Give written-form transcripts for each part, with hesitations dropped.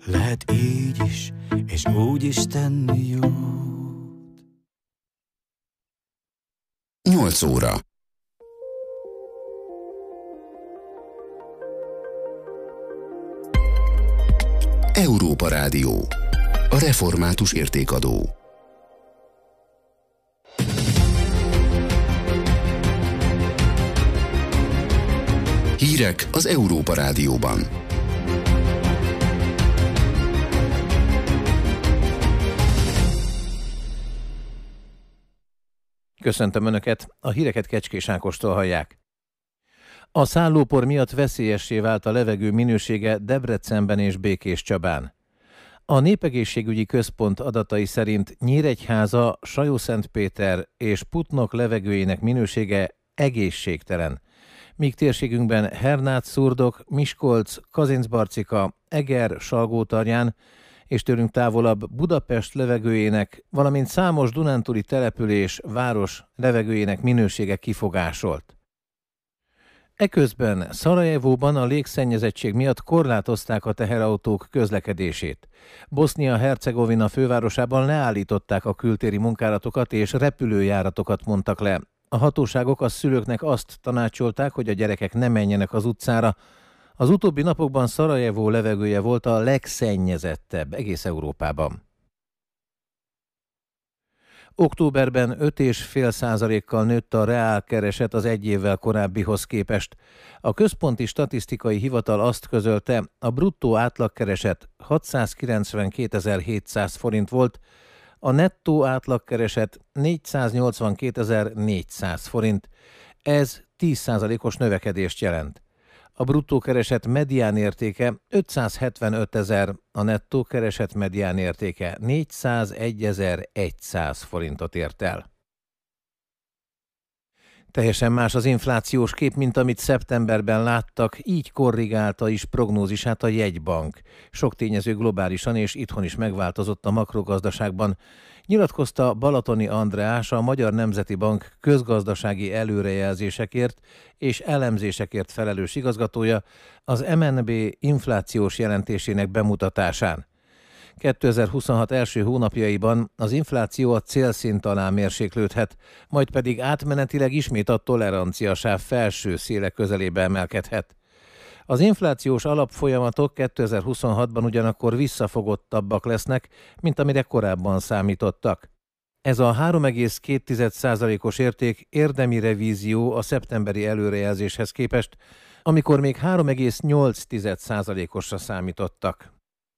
Lehet így is, és úgy is tenni jót. 8 óra. Európa Rádió. A református értékadó. Hírek az Európa Rádióban. Köszöntöm Önöket, a híreket Kecskés Ákostól hallják. A szállópor miatt veszélyessé vált a levegő minősége Debrecenben és Békéscsabán. A Népegészségügyi Központ adatai szerint Nyíregyháza, Sajó-Szentpéter és Putnok levegőjének minősége egészségtelen, míg térségünkben Hernát-Szurdok, Miskolc, Kazincbarcika, Eger, Salgótarján és tőlünk távolabb Budapest levegőjének, valamint számos dunántúli település, város levegőjének minősége kifogásolt. Eközben Szarajevóban a légszennyezettség miatt korlátozták a teherautók közlekedését. Bosznia-Hercegovina fővárosában leállították a kültéri munkálatokat és repülőjáratokat mondtak le. A hatóságok a szülőknek azt tanácsolták, hogy a gyerekek ne menjenek az utcára. Az utóbbi napokban Szarajevó levegője volt a legszennyezettebb egész Európában. Októberben 5,5%-kal nőtt a reálkereset az egy évvel korábbihoz képest. A Központi Statisztikai Hivatal azt közölte, a bruttó átlagkereset 692.700 forint volt, a nettó átlagkereset 482.400 forint. Ez 10%-os növekedést jelent. A bruttó kereset medián értéke 575.000, a nettó kereset medián értéke 401.100 forintot ért el. Teljesen más az inflációs kép, mint amit szeptemberben láttak, így korrigálta is prognózisát a jegybank. Sok tényező globálisan és itthon is megváltozott a makrogazdaságban. Nyilatkozta Balatoni András, a Magyar Nemzeti Bank közgazdasági előrejelzésekért és elemzésekért felelős igazgatója az MNB inflációs jelentésének bemutatásán. 2026 első hónapjaiban az infláció a célszint alá mérséklődhet, majd pedig átmenetileg ismét a toleranciasáv felső széle közelébe emelkedhet. Az inflációs alapfolyamatok 2026-ban ugyanakkor visszafogottabbak lesznek, mint amire korábban számítottak. Ez a 3,2%-os érték érdemi revízió a szeptemberi előrejelzéshez képest, amikor még 3,8%-osra számítottak.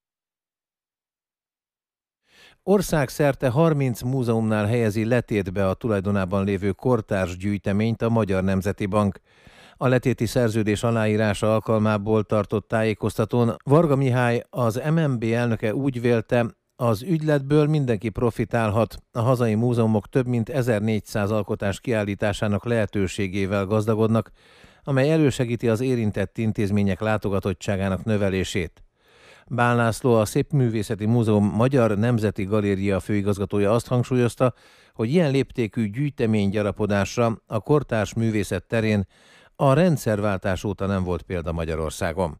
Országszerte 30 múzeumnál helyezi letétbe a tulajdonában lévő kortárs gyűjteményt a Magyar Nemzeti Bank. A letéti szerződés aláírása alkalmából tartott tájékoztatón Varga Mihály, az MNB elnöke úgy vélte, az ügyletből mindenki profitálhat, a hazai múzeumok több mint 1400 alkotás kiállításának lehetőségével gazdagodnak, amely elősegíti az érintett intézmények látogatottságának növelését. Bál László, a Szépművészeti Múzeum Magyar Nemzeti Galéria főigazgatója azt hangsúlyozta, hogy ilyen léptékű gyűjteménygyarapodásra a kortárs művészet terén a rendszerváltás óta nem volt példa Magyarországon.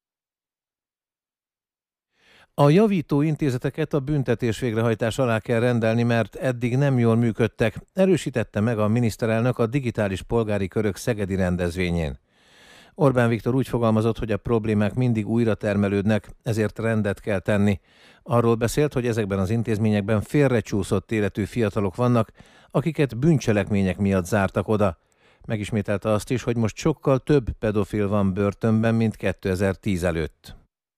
A javító intézeteket a büntetés végrehajtás alá kell rendelni, mert eddig nem jól működtek, erősítette meg a miniszterelnök a digitális polgári körök szegedi rendezvényén. Orbán Viktor úgy fogalmazott, hogy a problémák mindig újra termelődnek, ezért rendet kell tenni. Arról beszélt, hogy ezekben az intézményekben félrecsúszott életű fiatalok vannak, akiket bűncselekmények miatt zártak oda. Megismételte azt is, hogy most sokkal több pedofil van börtönben, mint 2010 előtt.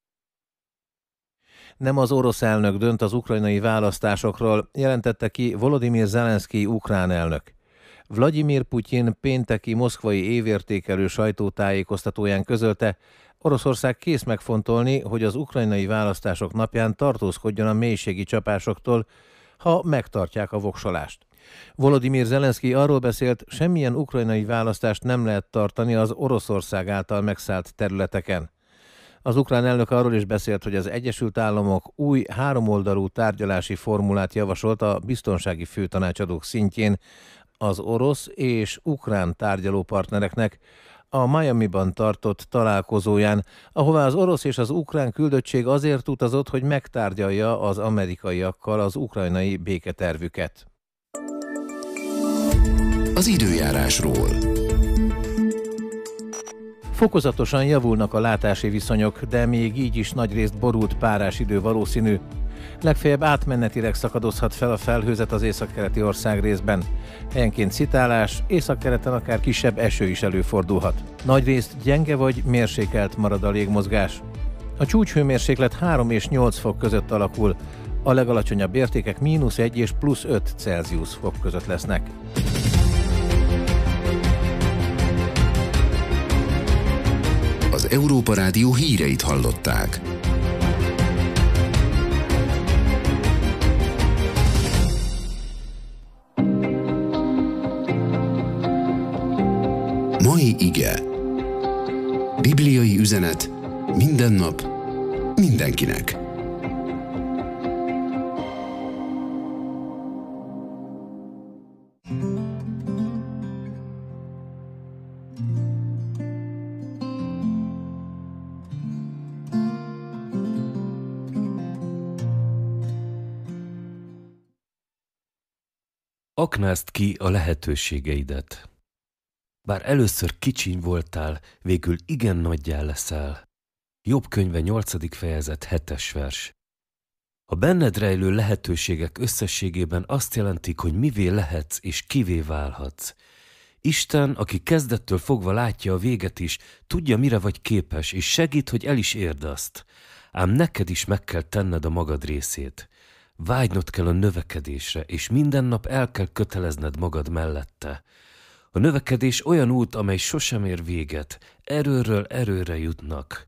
Nem az orosz elnök dönt az ukrajnai választásokról, jelentette ki Volodymyr Zelenszkij ukrán elnök. Vladimir Putyin pénteki moszkvai évértékelő sajtótájékoztatóján közölte, Oroszország kész megfontolni, hogy az ukrajnai választások napján tartózkodjon a mélységi csapásoktól, ha megtartják a voksolást. Volodymyr Zelenszkij arról beszélt, semmilyen ukrajnai választást nem lehet tartani az Oroszország által megszállt területeken. Az ukrán elnök arról is beszélt, hogy az Egyesült Államok új háromoldalú tárgyalási formulát javasolt a biztonsági főtanácsadók szintjén az orosz és ukrán tárgyalópartnereknek a Miamiban tartott találkozóján, ahová az orosz és az ukrán küldöttség azért utazott, hogy megtárgyalja az amerikaiakkal az ukrajnai béketervüket. Az időjárásról. Fokozatosan javulnak a látási viszonyok, de még így is nagyrészt borult párás idő valószínű. Legfeljebb átmenetileg szakadozhat fel a felhőzet az északkeleti országrészben. Helyenként szitálás, északkeleten akár kisebb eső is előfordulhat. Nagyrészt gyenge vagy mérsékelt marad a légmozgás. A csúcshőmérséklet 3 és 8 fok között alakul, a legalacsonyabb értékek -1 és +5 Celsius fok között lesznek. Az Európa Rádió híreit hallották. Mai ige. Bibliai üzenet minden nap, mindenkinek. Aknázd ki a lehetőségeidet. Bár először kicsiny voltál, végül igen nagyjá leszel. Jobb könyve 8. fejezet 7. vers. A benned rejlő lehetőségek összességében azt jelentik, hogy mivé lehetsz és kivé válhatsz. Isten, aki kezdettől fogva látja a véget is, tudja, mire vagy képes, és segít, hogy el is érd azt. Ám neked is meg kell tenned a magad részét. Vágynod kell a növekedésre, és minden nap el kell kötelezned magad mellette. A növekedés olyan út, amely sosem ér véget, erőről erőre jutnak.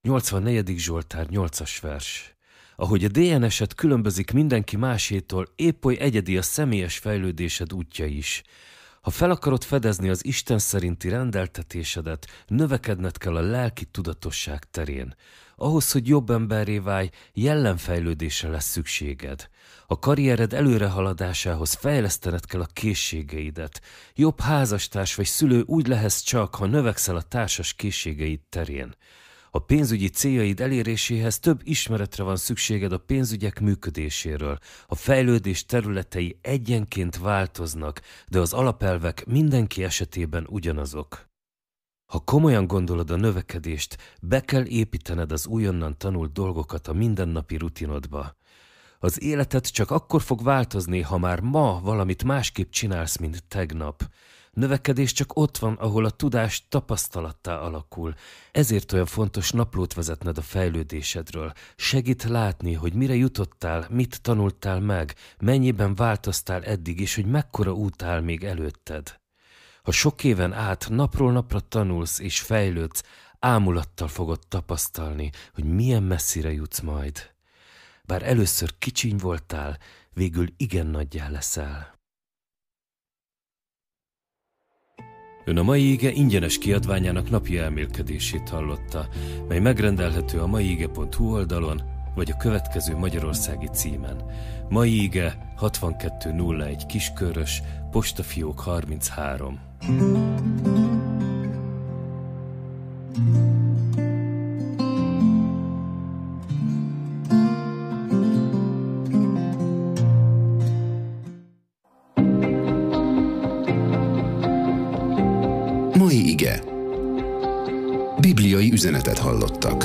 84. Zsoltár 8. vers. Ahogy a DNS-ed különbözik mindenki másétól, épp oly egyedi a személyes fejlődésed útja is. Ha fel akarod fedezni az Isten szerinti rendeltetésedet, növekedned kell a lelki tudatosság terén. Ahhoz, hogy jobb emberré válj, jellemfejlődésre lesz szükséged. A karriered előrehaladásához fejlesztened kell a készségeidet. Jobb házastárs vagy szülő úgy lehetsz csak, ha növekszel a társas készségeid terén. A pénzügyi céljaid eléréséhez több ismeretre van szükséged a pénzügyek működéséről. A fejlődés területei egyenként változnak, de az alapelvek mindenki esetében ugyanazok. Ha komolyan gondolod a növekedést, be kell építened az újonnan tanult dolgokat a mindennapi rutinodba. Az életed csak akkor fog változni, ha már ma valamit másképp csinálsz, mint tegnap. Növekedés csak ott van, ahol a tudás tapasztalattá alakul. Ezért olyan fontos naplót vezetned a fejlődésedről. Segít látni, hogy mire jutottál, mit tanultál meg, mennyiben változtál eddig, és hogy mekkora út áll még előtted. Ha sok éven át napról napra tanulsz és fejlődsz, ámulattal fogod tapasztalni, hogy milyen messzire jutsz majd. Bár először kicsiny voltál, végül igen nagyjá leszel. Ön a mai ige ingyenes kiadványának napi elmélkedését hallotta, mely megrendelhető a maiige.hu oldalon, vagy a következő magyarországi címen. Mai ige 6201 Kiskörös, postafiók 33. Mai ige. Bibliai üzenetet hallottak.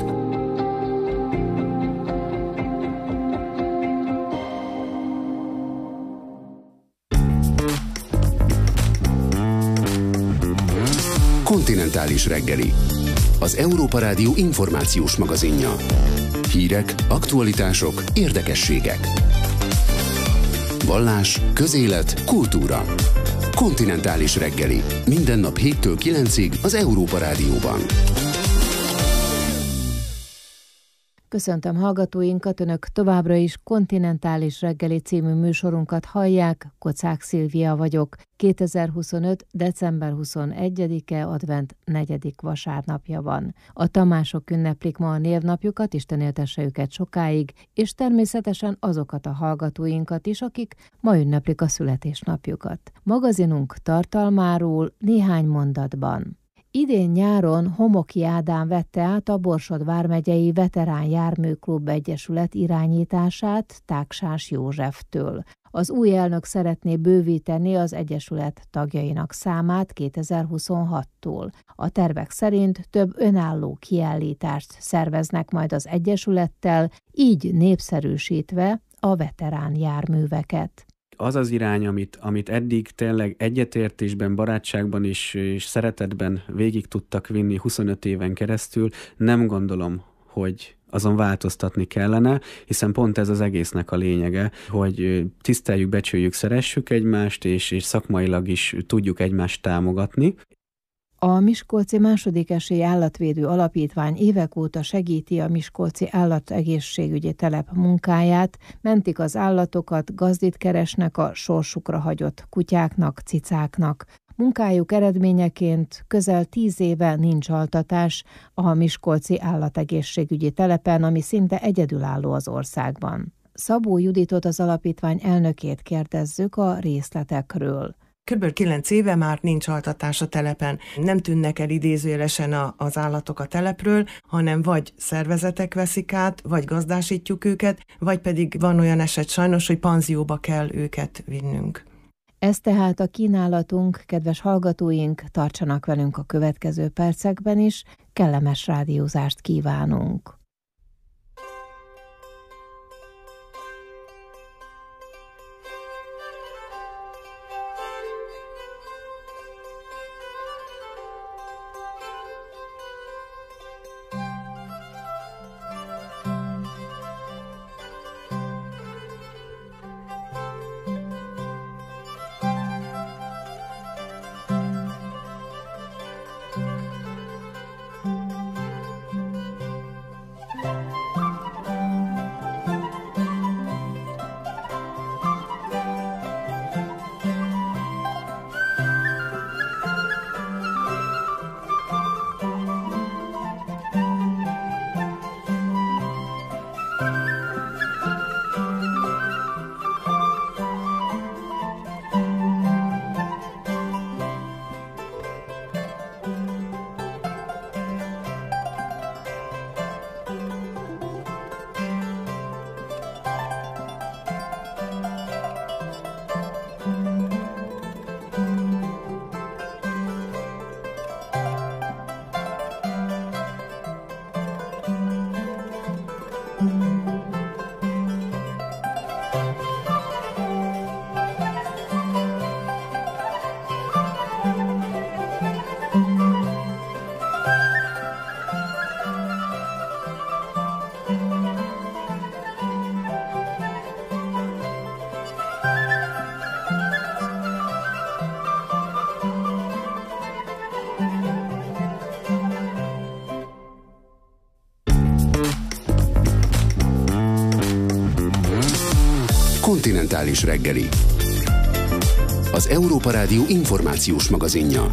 Kontinentális reggeli. Az Európa Rádió információs magazinja. Hírek, aktualitások, érdekességek. Vallás, közélet, kultúra. Kontinentális reggeli. Minden nap 7-től 9-ig az Európa Rádióban. Köszöntöm hallgatóinkat, Önök továbbra is Kontinentális reggeli című műsorunkat hallják, Kocák Szilvia vagyok. 2025. december 21-e advent 4. vasárnapja van. A Tamások ünneplik ma a névnapjukat, Isten éltesse őket sokáig, és természetesen azokat a hallgatóinkat is, akik ma ünneplik a születésnapjukat. Magazinunk tartalmáról néhány mondatban. Idén nyáron Homoki Ádám vette át a Borsod vármegyei Veterán Járműklub Egyesület irányítását Táksás Józseftől. Az új elnök szeretné bővíteni az egyesület tagjainak számát 2026-tól. A tervek szerint több önálló kiállítást szerveznek majd az egyesülettel, így népszerűsítve a veterán járműveket. Az az irány, amit eddig tényleg egyetértésben, barátságban és szeretetben végig tudtak vinni 25 éven keresztül, nem gondolom, hogy azon változtatni kellene, hiszen pont ez az egésznek a lényege, hogy tiszteljük, becsüljük, szeressük egymást, és szakmailag is tudjuk egymást támogatni. A Miskolci Második Esély Állatvédő Alapítvány évek óta segíti a miskolci állategészségügyi telep munkáját, mentik az állatokat, gazdit keresnek a sorsukra hagyott kutyáknak, cicáknak. Munkájuk eredményeként közel 10 éve nincs altatás a miskolci állategészségügyi telepen, ami szinte egyedülálló az országban. Szabó Juditot, az alapítvány elnökét kérdezzük a részletekről. Kb. 9 éve már nincs altatás a telepen. Nem tűnnek el idézőjelesen az állatok a telepről, hanem vagy szervezetek veszik át, vagy gazdásítjuk őket, vagy pedig van olyan eset sajnos, hogy panzióba kell őket vinnünk. Ez tehát a kínálatunk, kedves hallgatóink, tartsanak velünk a következő percekben is, kellemes rádiózást kívánunk. Kontinentális reggeli. Az Európa Rádió információs magazinja.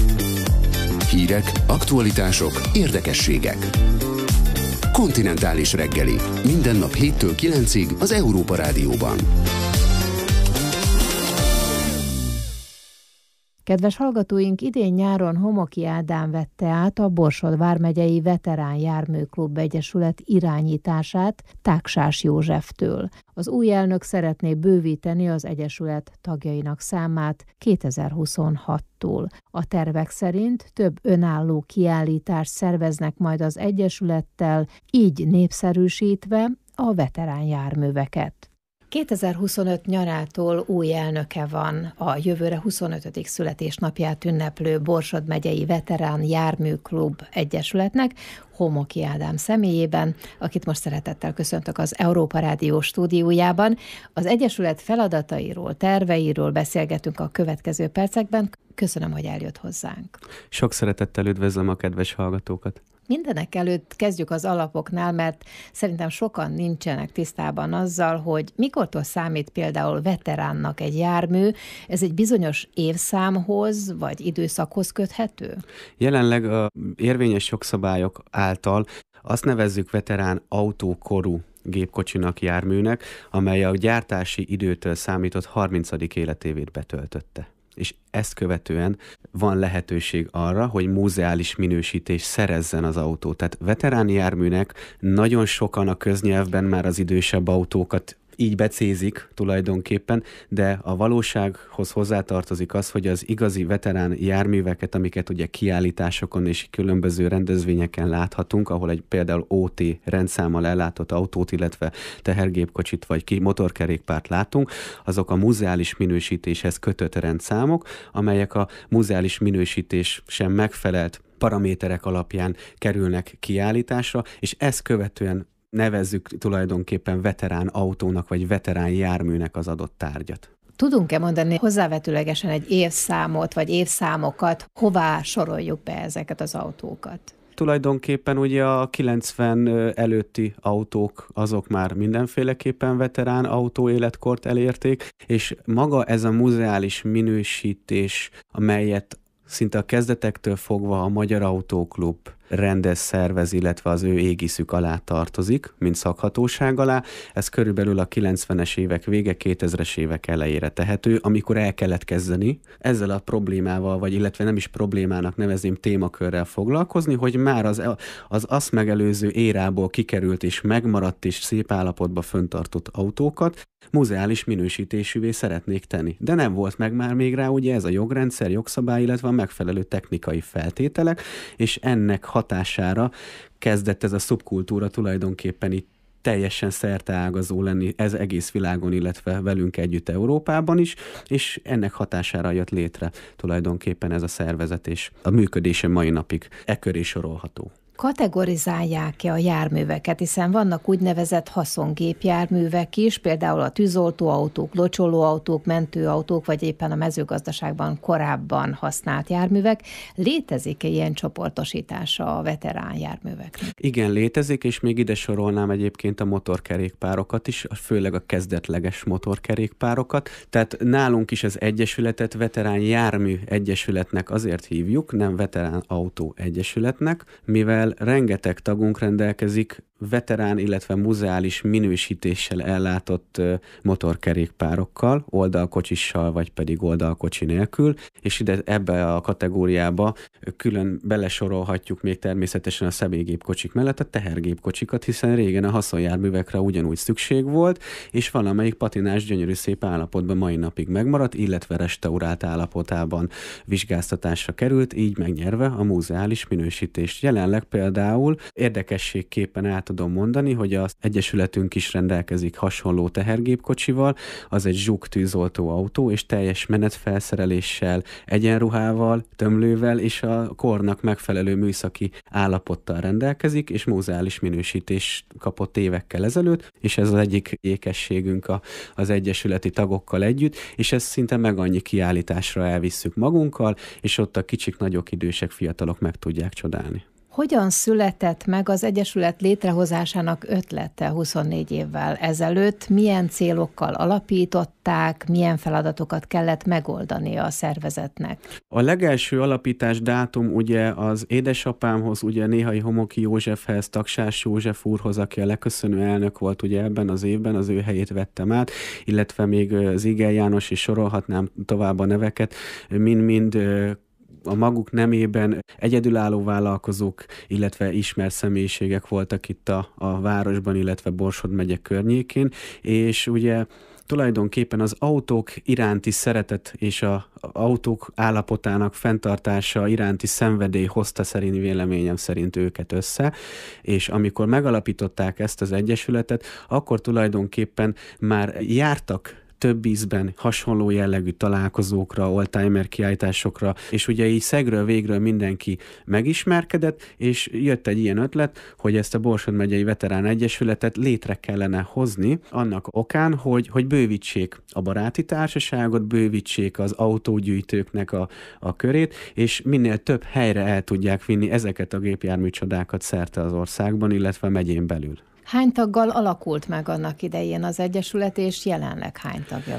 Hírek, aktualitások, érdekességek. Kontinentális reggeli. Minden nap 7-től 9-ig az Európa Rádióban. Kedves hallgatóink, idén nyáron Homoki Ádám vette át a Borsod vármegyei Veterán Járműklub Egyesület irányítását Táksás Józseftől. Az új elnök szeretné bővíteni az egyesület tagjainak számát 2026-tól. A tervek szerint több önálló kiállítást szerveznek majd az egyesülettel, így népszerűsítve a veterán járműveket. 2025 nyarától új elnöke van a jövőre 25. születésnapját ünneplő Borsod megyei Veterán Járműklub Egyesületnek, Homoki Ádám személyében, akit most szeretettel köszöntök az Európa Rádió stúdiójában. Az egyesület feladatairól, terveiről beszélgetünk a következő percekben. Köszönöm, hogy eljött hozzánk. Sok szeretettel üdvözlöm a kedves hallgatókat. Mindenek előtt kezdjük az alapoknál, mert szerintem sokan nincsenek tisztában azzal, hogy mikortól számít például veteránnak egy jármű, ez egy bizonyos évszámhoz vagy időszakhoz köthető? Jelenleg a érvényes jogszabályok által azt nevezzük veterán autókorú gépkocsinak, járműnek, amely a gyártási időtől számított 30. életévét betöltötte. és ezt követően van lehetőség arra, hogy múzeális minősítés szerezzen az autó. Tehát veteráni járműnek nagyon sokan a köznyelvben már az idősebb autókat így becézik tulajdonképpen, de a valósághoz hozzátartozik az, hogy az igazi veterán járműveket, amiket ugye kiállításokon és különböző rendezvényeken láthatunk, ahol egy például OT rendszámmal ellátott autót, illetve tehergépkocsit vagy motorkerékpárt látunk, azok a múzeális minősítéshez kötött rendszámok, amelyek a múzeális minősítés sem megfelelt paraméterek alapján kerülnek kiállításra, és ezt követően nevezzük tulajdonképpen veterán autónak, vagy veterán járműnek az adott tárgyat. Tudunk-e mondani hozzávetőlegesen egy évszámot, vagy évszámokat, hová soroljuk be ezeket az autókat? Tulajdonképpen ugye a 90 előtti autók azok már mindenféleképpen veterán autó életkort elérték, és maga ez a muzeális minősítés, amelyet szinte a kezdetektől fogva a Magyar Autóklub rendez, szervez, illetve az ő égiszük alá tartozik, mint szakhatóság alá. Ez körülbelül a 90-es évek vége, 2000-es évek elejére tehető, amikor el kellett kezdeni ezzel a problémával, vagy illetve nem is problémának nevezném, témakörrel foglalkozni, hogy már az azt megelőző érából kikerült és megmaradt és szép állapotban föntartott autókat muzeális minősítésűvé szeretnék tenni. De nem volt meg már még rá ugye ez a jogrendszer, jogszabály, illetve a megfelelő technikai feltételek, és ennek hatására kezdett ez a szubkultúra tulajdonképpen itt teljesen szerteágazó lenni ez egész világon, illetve velünk együtt Európában is, és ennek hatására jött létre tulajdonképpen ez a szervezet, és a működése mai napig köré sorolható. Kategorizálják-e a járműveket, hiszen vannak úgynevezett haszongépjárművek is, például a tűzoltóautók, locsolóautók, mentőautók, vagy éppen a mezőgazdaságban korábban használt járművek. Létezik-e ilyen csoportosítása a veterán járműveknek? Igen, létezik, és még ide sorolnám egyébként a motorkerékpárokat is, főleg a kezdetleges motorkerékpárokat. Tehát nálunk is az egyesületet veterán jármű egyesületnek azért hívjuk, nem veterán autó egyesületnek, mivel rengeteg tagunk rendelkezik veterán, illetve muzeális minősítéssel ellátott motorkerékpárokkal, oldalkocsissal, vagy pedig oldalkocsi nélkül, és ide ebbe a kategóriába külön belesorolhatjuk még természetesen a személygépkocsik mellett a tehergépkocsikat, hiszen régen a haszonjárművekre ugyanúgy szükség volt, és valamelyik patinás gyönyörű szép állapotban mai napig megmaradt, illetve restaurált állapotában vizsgáztatásra került, így megnyerve a muzeális minősítést. Jelenleg például érdekességképpen át tudom mondani, hogy az egyesületünk is rendelkezik hasonló tehergépkocsival, az egy Zsuk tűzoltó autó, és teljes menetfelszereléssel, egyenruhával, tömlővel és a kornak megfelelő műszaki állapottal rendelkezik, és muzeális minősítést kapott évekkel ezelőtt, és ez az egyik ékességünk az egyesületi tagokkal együtt, és ezt szinte meg annyi kiállításra elvisszük magunkkal, és ott a kicsik, nagyok, idősek, fiatalok meg tudják csodálni. Hogyan született meg az Egyesület létrehozásának ötlete 24 évvel ezelőtt? Milyen célokkal alapították, milyen feladatokat kellett megoldani a szervezetnek? A legelső alapítás dátum ugye az édesapámhoz, ugye Néhai Homoki Józsefhez, Taksás József úrhoz, aki a leköszönő elnök volt ugye ebben az évben, az ő helyét vettem át, illetve még Ziegel János, és sorolhatnám tovább a neveket, mind-mind a maguk nemében egyedülálló vállalkozók, illetve ismert személyiségek voltak itt a városban, illetve Borsod megye környékén, és ugye tulajdonképpen az autók iránti szeretet és az autók állapotának fenntartása iránti szenvedély hozta szerint véleményem szerint őket össze, és amikor megalapították ezt az egyesületet, akkor tulajdonképpen már jártak több ízben hasonló jellegű találkozókra, oldtimer kiállításokra, és ugye így szegről végről mindenki megismerkedett, és jött egy ilyen ötlet, hogy ezt a Borsod megyei Veterán Egyesületet létre kellene hozni, annak okán, hogy bővítsék a baráti társaságot, bővítsék az autógyűjtőknek a körét, és minél több helyre el tudják vinni ezeket a gépjárműcsodákat szerte az országban, illetve a megyén belül. Hány taggal alakult meg annak idején az Egyesület, és jelenleg hány tagja van?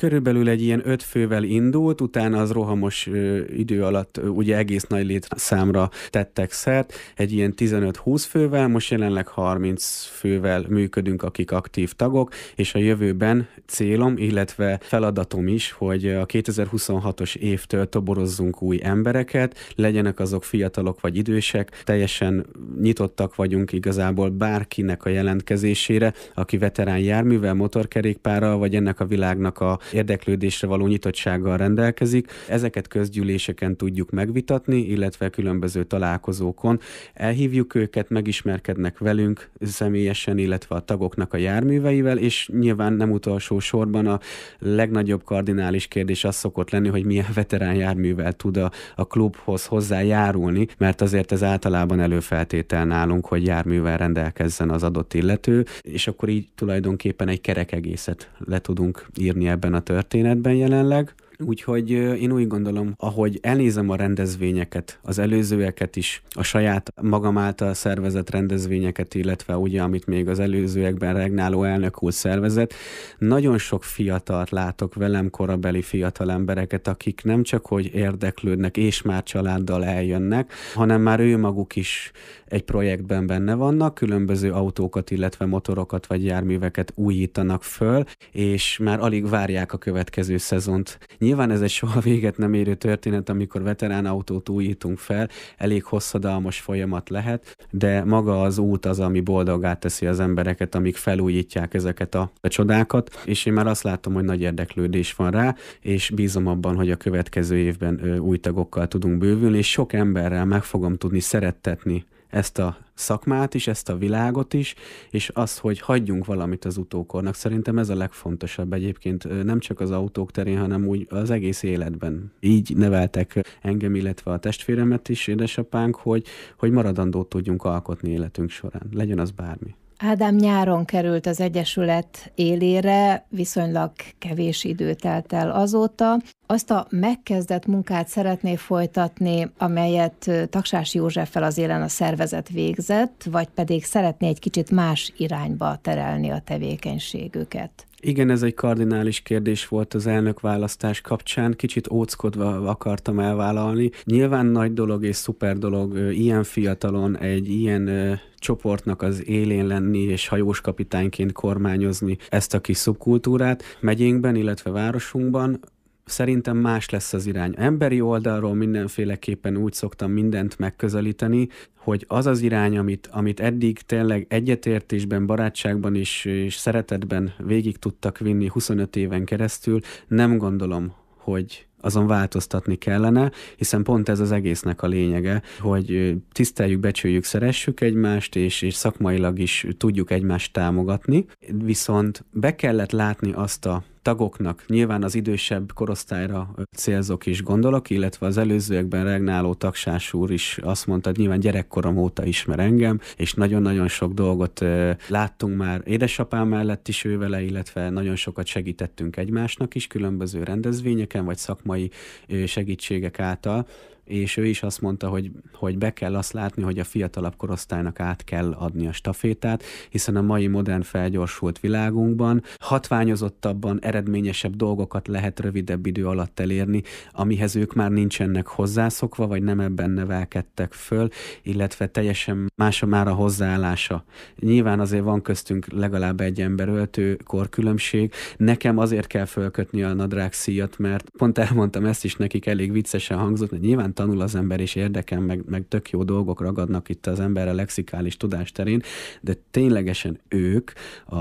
Körülbelül egy ilyen 5 fővel indult, utána az rohamos idő alatt ugye egész nagy létszámra tettek szert, egy ilyen 15-20 fővel, most jelenleg 30 fővel működünk, akik aktív tagok, és a jövőben célom, illetve feladatom is, hogy a 2026-os évtől toborozzunk új embereket, legyenek azok fiatalok vagy idősek, teljesen nyitottak vagyunk igazából bárkinek a jelentkezésére, aki veterán járművel, motorkerékpárral, vagy ennek a világnak a érdeklődésre való nyitottsággal rendelkezik. Ezeket közgyűléseken tudjuk megvitatni, illetve különböző találkozókon. Elhívjuk őket, megismerkednek velünk személyesen, illetve a tagoknak a járműveivel, és nyilván nem utolsó sorban a legnagyobb kardinális kérdés az szokott lenni, hogy milyen veterán járművel tud a klubhoz hozzájárulni, mert azért ez általában előfeltétel nálunk, hogy járművel rendelkezzen az adott illető, és akkor így tulajdonképpen egy kerek egészet le tudunk írni ebben a történetben jelenleg. Úgyhogy én úgy gondolom, ahogy elnézem a rendezvényeket, az előzőeket is, a saját magam által szervezett rendezvényeket, illetve ugye, amit még az előzőekben regnáló elnök úr szervezett, nagyon sok fiatalt látok, velem korabeli fiatal embereket, akik nem csak hogy érdeklődnek, és már családdal eljönnek, hanem már ő maguk is egy projektben benne vannak, különböző autókat, illetve motorokat vagy járműveket újítanak föl, és már alig várják a következő szezont. Nyilván ez egy soha véget nem érő történet, amikor veterán autót újítunk fel, elég hosszadalmas folyamat lehet, de maga az út az, ami boldoggá teszi az embereket, amíg felújítják ezeket a csodákat, és én már azt látom, hogy nagy érdeklődés van rá, és bízom abban, hogy a következő évben új tagokkal tudunk bővülni, és sok emberrel meg fogom tudni szerettetni ezt a szakmát is, ezt a világot is, és azt, hogy hagyjunk valamit az utókornak. Szerintem ez a legfontosabb egyébként, nem csak az autók terén, hanem úgy az egész életben. Így neveltek engem, illetve a testvéremet is, édesapánk, hogy maradandót tudjunk alkotni életünk során. Legyen az bármi. Ádám nyáron került az Egyesület élére, viszonylag kevés idő telt el azóta. Azt a megkezdett munkát szeretné folytatni, amelyet Taksás Józseffel az élen a szervezet végzett, vagy pedig szeretné egy kicsit más irányba terelni a tevékenységüket? Igen, ez egy kardinális kérdés volt az elnökválasztás kapcsán, kicsit óckodva akartam elvállalni. Nyilván nagy dolog és szuper dolog ilyen fiatalon egy ilyen csoportnak az élén lenni és hajóskapitányként kormányozni ezt a kis szubkultúrát megyénkben, illetve városunkban. Szerintem más lesz az irány. Emberi oldalról mindenféleképpen úgy szoktam mindent megközelíteni, hogy az az irány, amit eddig tényleg egyetértésben, barátságban és szeretetben végig tudtak vinni 25 éven keresztül, nem gondolom, hogy azon változtatni kellene, hiszen pont ez az egésznek a lényege, hogy tiszteljük, becsüljük, szeressük egymást, és szakmailag is tudjuk egymást támogatni, viszont be kellett látni azt a tagoknak, nyilván az idősebb korosztályra célzok is gondolok, illetve az előzőekben regnáló Taksás úr is azt mondta, hogy nyilván gyerekkorom óta ismer engem, és nagyon-nagyon sok dolgot láttunk már édesapám mellett is ő vele, illetve nagyon sokat segítettünk egymásnak is, különböző rendezvényeken, vagy szakmai segítségek által, és ő is azt mondta, hogy be kell azt látni, hogy a fiatalabb korosztálynak át kell adni a stafétát, hiszen a mai modern felgyorsult világunkban hatványozottabban, eredményesebb dolgokat lehet rövidebb idő alatt elérni, amihez ők már nincsenek hozzászokva, vagy nem ebben nevelkedtek föl, illetve teljesen más már a hozzáállása. Nyilván azért van köztünk legalább egy emberöltő korkülönbség. Nekem azért kell fölkötni a nadrágszíjat, mert pont elmondtam ezt is nekik, elég viccesen hangzott, hogy nyilván tanul az ember, és érdekel, meg tök jó dolgok ragadnak itt az emberre lexikális tudás terén, de ténylegesen ők,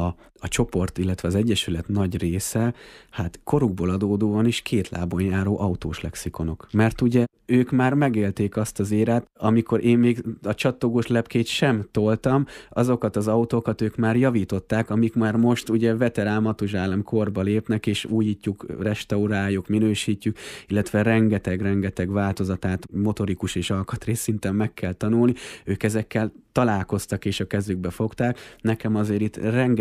a csoport, illetve az egyesület nagy része, hát korukból adódóan is két lábon járó autós lexikonok. Mert ugye ők már megélték azt az érát, amikor én még a csattogós lepkét sem toltam, azokat az autókat ők már javították, amik már most ugye veterán matuzsálem korba lépnek, és újítjuk, restauráljuk, minősítjük, illetve rengeteg változatát motorikus és alkatrész szinten meg kell tanulni. Ők ezekkel találkoztak és a kezükbe fogták. Nekem azért itt rengeteg tudás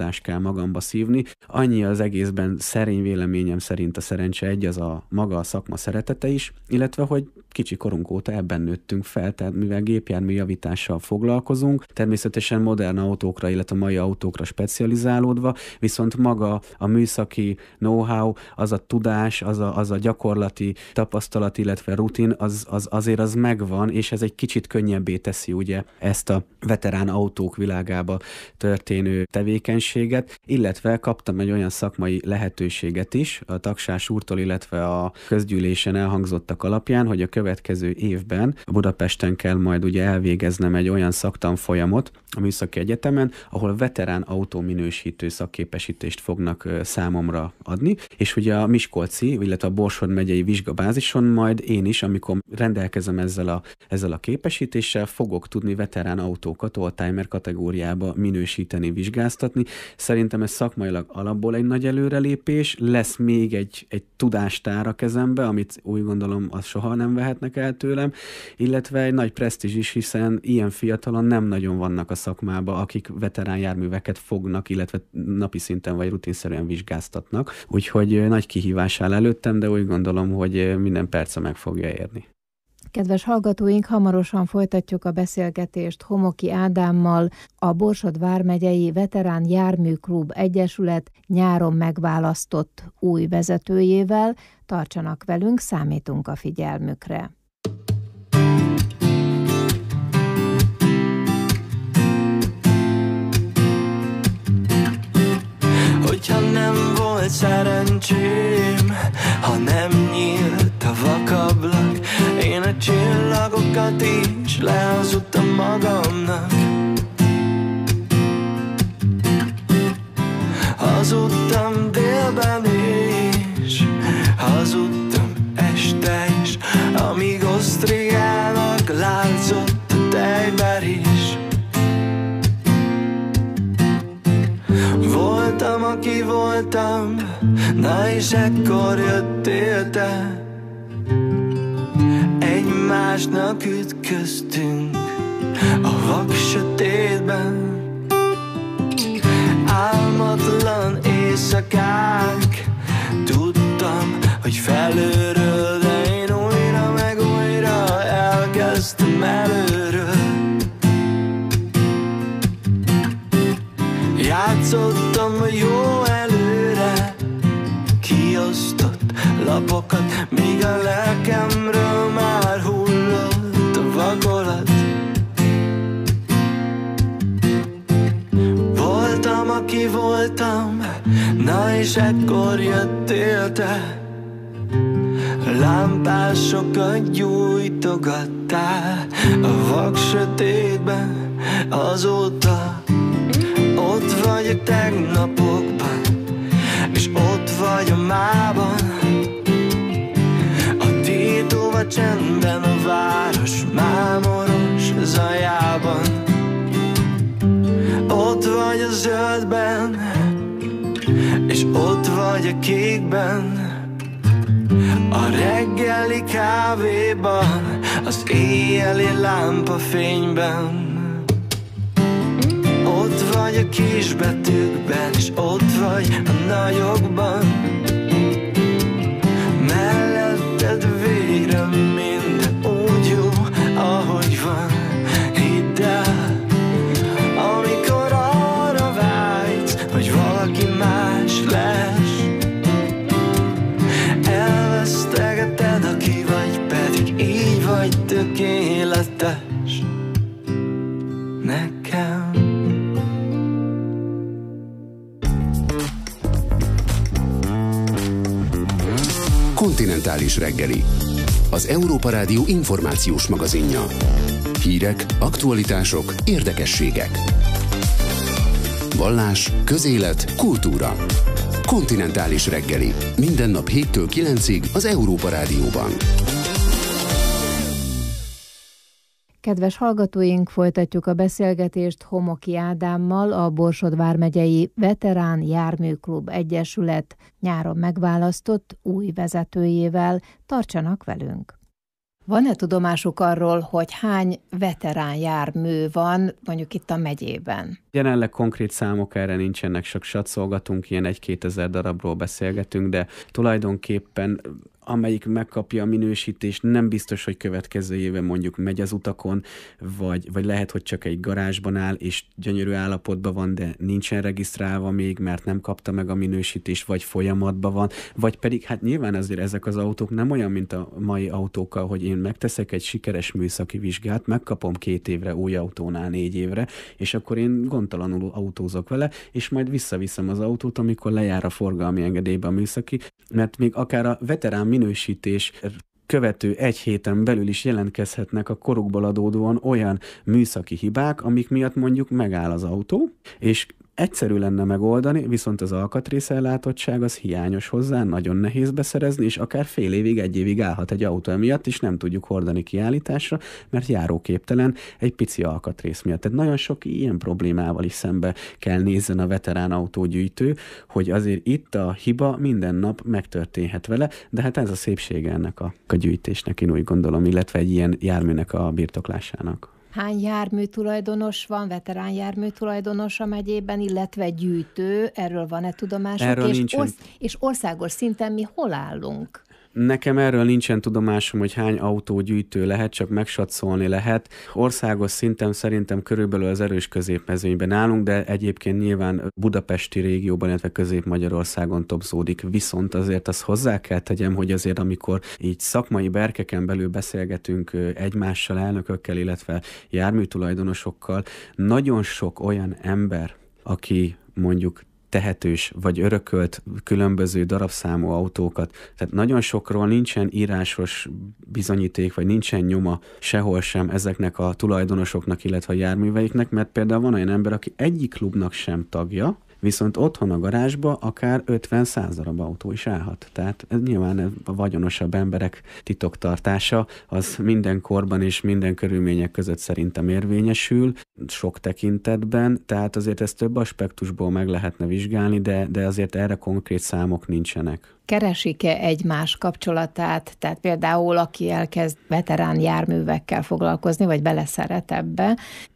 tudást kell magamba szívni. Annyi az egészben szerény véleményem szerint a szerencse egy, az a maga a szakma szeretete is, illetve hogy kicsi korunk óta ebben nőttünk fel, tehát mivel gépjármű javítással foglalkozunk, természetesen modern autókra, illetve mai autókra specializálódva, viszont maga a műszaki know-how, az a tudás, az a gyakorlati tapasztalat, illetve rutin, azért az megvan, és ez egy kicsit könnyebbé teszi ugye ezt a veterán autók világába történő tevékenységet, illetve kaptam egy olyan szakmai lehetőséget is a Taksás úrtól, illetve a közgyűlésen elhangzottak alapján, hogy a következő évben Budapesten kell majd ugye elvégeznem egy olyan szaktanfolyamot a Műszaki Egyetemen, ahol veterán autóminősítő szakképesítést fognak számomra adni, és ugye a miskolci, illetve a Borsod megyei vizsgabázison majd én is, amikor rendelkezem ezzel a képesítéssel, fogok tudni veterán autókat oldtimer kategóriába minősíteni, vizsgáztatni. Szerintem ez szakmailag alapból egy nagy előrelépés, lesz még egy tudástár a kezembe, amit úgy gondolom, az soha nem vehetnek el tőlem, illetve egy nagy presztízs is, hiszen ilyen fiatalon nem nagyon vannak a szakmába, akik veterán járműveket fognak, illetve napi szinten vagy rutinszerűen vizsgáztatnak. Úgyhogy nagy kihívás áll előttem, de úgy gondolom, hogy minden perce meg fogja érni. Kedves hallgatóink, hamarosan folytatjuk a beszélgetést Homoki Ádámmal, a Borsod vármegyei Veterán Járműklub Egyesület nyáron megválasztott új vezetőjével. Tartsanak velünk, számítunk a figyelmükre. Hogyha nem volt szerencsém, ha nem nyílt a vakablak, én a csillagokat is lehazudtam magamnak. Hazudtam délben is, hazudtam este is, amíg osztriának látszott a tejber is. Voltam, aki voltam, na és ekkor jöttél te. Egymásnak ütköztünk a vak sötétben. Álmatlan éjszakák, tudtam, hogy felülről, de én újra meg újra elkezdtem előről. Játszottam a jó előre kiosztott lapokat, míg a lelkemről már hullott a vakolat. Voltam, aki voltam, na és ekkor jöttél te. Lámpásokat gyújtogattál a vak sötétben, azóta ott vagyok tegnapokban, és ott vagy a mában. A tétova csendben, a város mámoros zajában. Ott vagy a zöldben, és ott vagy a kékben. A reggeli kávéban, az éjjeli lámpafényben. Ott vagy a kisbetűkben, és ott vagy a nagyokban. Melletted végre minden úgy jó, ahogy van. Hidd el, amikor arra vágysz, hogy valaki más lesz. Elvesztegeted, aki vagy, pedig így vagy tökéletes nekem. Kontinentális reggeli. Az Európa Rádió információs magazinja. Hírek, aktualitások, érdekességek. Vallás, közélet, kultúra. Kontinentális reggeli. Minden nap 7-től 9-ig az Európa Rádióban. Kedves hallgatóink, folytatjuk a beszélgetést Homoki Ádámmal, a Borsod vármegyei Veterán Járműklub Egyesület nyáron megválasztott új vezetőjével. Tartsanak velünk! Van-e tudomásuk arról, hogy hány veterán jármű van mondjuk itt a megyében? Jelenleg konkrét számok erre nincsenek, csak satszolgatunk, ilyen 1-2 ezer darabról beszélgetünk, de tulajdonképpen amelyik megkapja a minősítést, nem biztos, hogy következő éve mondjuk megy az utakon, vagy lehet, hogy csak egy garázsban áll, és gyönyörű állapotban van, de nincsen regisztrálva még, mert nem kapta meg a minősítést, vagy folyamatban van, vagy pedig hát nyilván azért ezek az autók nem olyan, mint a mai autókkal, hogy én megteszek egy sikeres műszaki vizsgát, megkapom 2 évre, új autónál 4 évre, és akkor én gondtalanul autózok vele, és majd visszaviszem az autót, amikor lejár a forgalmi engedélybe a műszaki, mert még akár a veterán minősítés követő 1 héten belül is jelentkezhetnek a korukból adódóan olyan műszaki hibák, amik miatt mondjuk megáll az autó, és egyszerű lenne megoldani, viszont az alkatrészellátottság az hiányos hozzá, nagyon nehéz beszerezni, és akár fél évig, 1 évig állhat egy autó emiatt, és nem tudjuk hordani kiállításra, mert járóképtelen egy pici alkatrész miatt. Tehát nagyon sok ilyen problémával is szembe kell nézzen a veterán autógyűjtő, hogy azért itt a hiba minden nap megtörténhet vele, de hát ez a szépsége ennek a gyűjtésnek, én úgy gondolom, illetve egy ilyen járműnek a birtoklásának. Hány jármű tulajdonos van, veterán jármű tulajdonos a megyében, illetve gyűjtő? Erről van-e tudomásuk? Erről és országos szinten mi hol állunk? Nekem erről nincsen tudomásom, hogy hány autógyűjtő lehet, csak megsatszolni lehet. Országos szinten szerintem körülbelül az erős középmezőnyben állunk, de egyébként nyilván budapesti régióban, illetve Közép-Magyarországon topzódik. Viszont azért azt hozzá kell tegyem, hogy azért amikor így szakmai berkeken belül beszélgetünk egymással, elnökökkel, illetve járműtulajdonosokkal, nagyon sok olyan ember, aki mondjuk tehetős, vagy örökölt különböző darabszámú autókat. Tehát nagyon sokról nincsen írásos bizonyíték, vagy nincsen nyoma sehol sem ezeknek a tulajdonosoknak, illetve a járműveiknek, mert például van olyan ember, aki egyik klubnak sem tagja, viszont otthon a garázsba akár 50-100 darab autó is állhat. Tehát ez nyilván a vagyonosabb emberek titoktartása az minden korban és minden körülmények között szerintem érvényesül, sok tekintetben, tehát azért ezt több aspektusból meg lehetne vizsgálni, de azért erre konkrét számok nincsenek. Keresik-e egymás kapcsolatát? Tehát például aki elkezd veterán járművekkel foglalkozni, vagy beleszeret ebbe,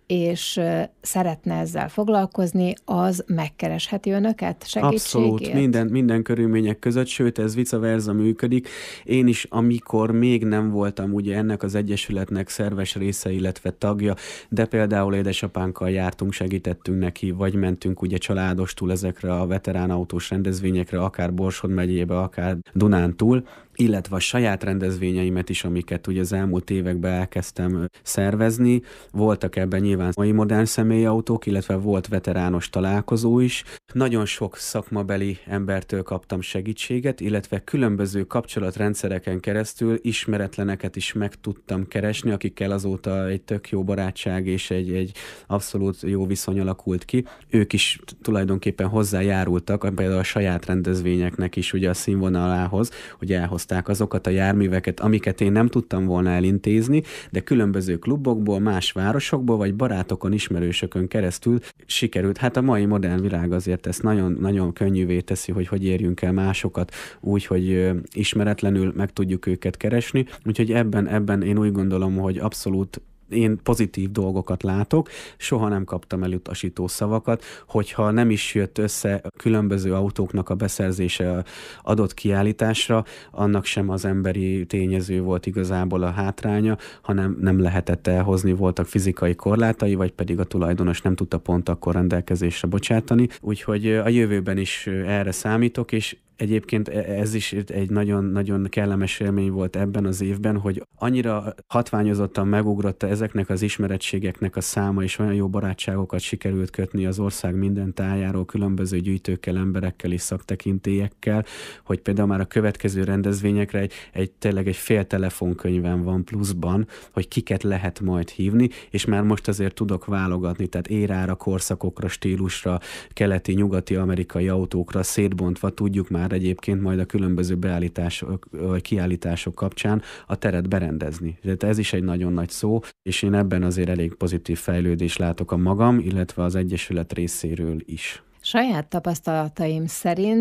és szeretne ezzel foglalkozni, az megkeresheti önöket segítségért? Abszolút, minden körülmények között, sőt ez vice versa működik. Én is, amikor még nem voltam ugye ennek az egyesületnek szerves része, illetve tagja, de például édesapánkkal jártunk, segítettünk neki, vagy mentünk ugye családostul ezekre a veterán autós rendezvényekre, akár Borsod megyébe, akár Dunántúl, illetve a saját rendezvényeimet is, amiket ugye az elmúlt években elkezdtem szervezni. Voltak ebben nyilván mai modern személyautók, illetve volt veterános találkozó is. Nagyon sok szakmabeli embertől kaptam segítséget, illetve különböző kapcsolatrendszereken keresztül ismeretleneket is meg tudtam keresni, akikkel azóta egy tök jó barátság és egy abszolút jó viszony alakult ki. Ők is tulajdonképpen hozzájárultak például a saját rendezvényeknek is ugye a színvonalához, hogy elhozták azokat a járműveket, amiket én nem tudtam volna elintézni, de különböző klubokból, más városokból, vagy barátokon, ismerősökön keresztül sikerült. Hát a mai modern világ azért ezt nagyon könnyűvé teszi, hogy érjünk el másokat úgy, hogy ismeretlenül meg tudjuk őket keresni. Úgyhogy ebben én úgy gondolom, hogy abszolút én pozitív dolgokat látok, soha nem kaptam elutasító szavakat, hogyha nem is jött össze a különböző autóknak a beszerzése adott kiállításra, annak sem az emberi tényező volt igazából a hátránya, hanem nem lehetett elhozni, voltak fizikai korlátai, vagy pedig a tulajdonos nem tudta pont akkor rendelkezésre bocsátani. Úgyhogy a jövőben is erre számítok, és egyébként ez is egy nagyon kellemes élmény volt ebben az évben, hogy annyira hatványozottan megugrott ezeknek az ismerettségeknek a száma, és olyan jó barátságokat sikerült kötni az ország minden tájáról, különböző gyűjtőkkel, emberekkel és szaktekintélyekkel, hogy például már a következő rendezvényekre tényleg egy fél telefonkönyvem van pluszban, hogy kiket lehet majd hívni, és már most azért tudok válogatni, tehát érára, korszakokra, stílusra, keleti, nyugati, amerikai autókra szétbontva tudjuk már egyébként majd a különböző beállítások vagy kiállítások kapcsán a teret berendezni. Tehát ez is egy nagyon nagy szó, és én ebben azért elég pozitív fejlődést látok a magam, illetve az Egyesület részéről is. Saját tapasztalataim szerint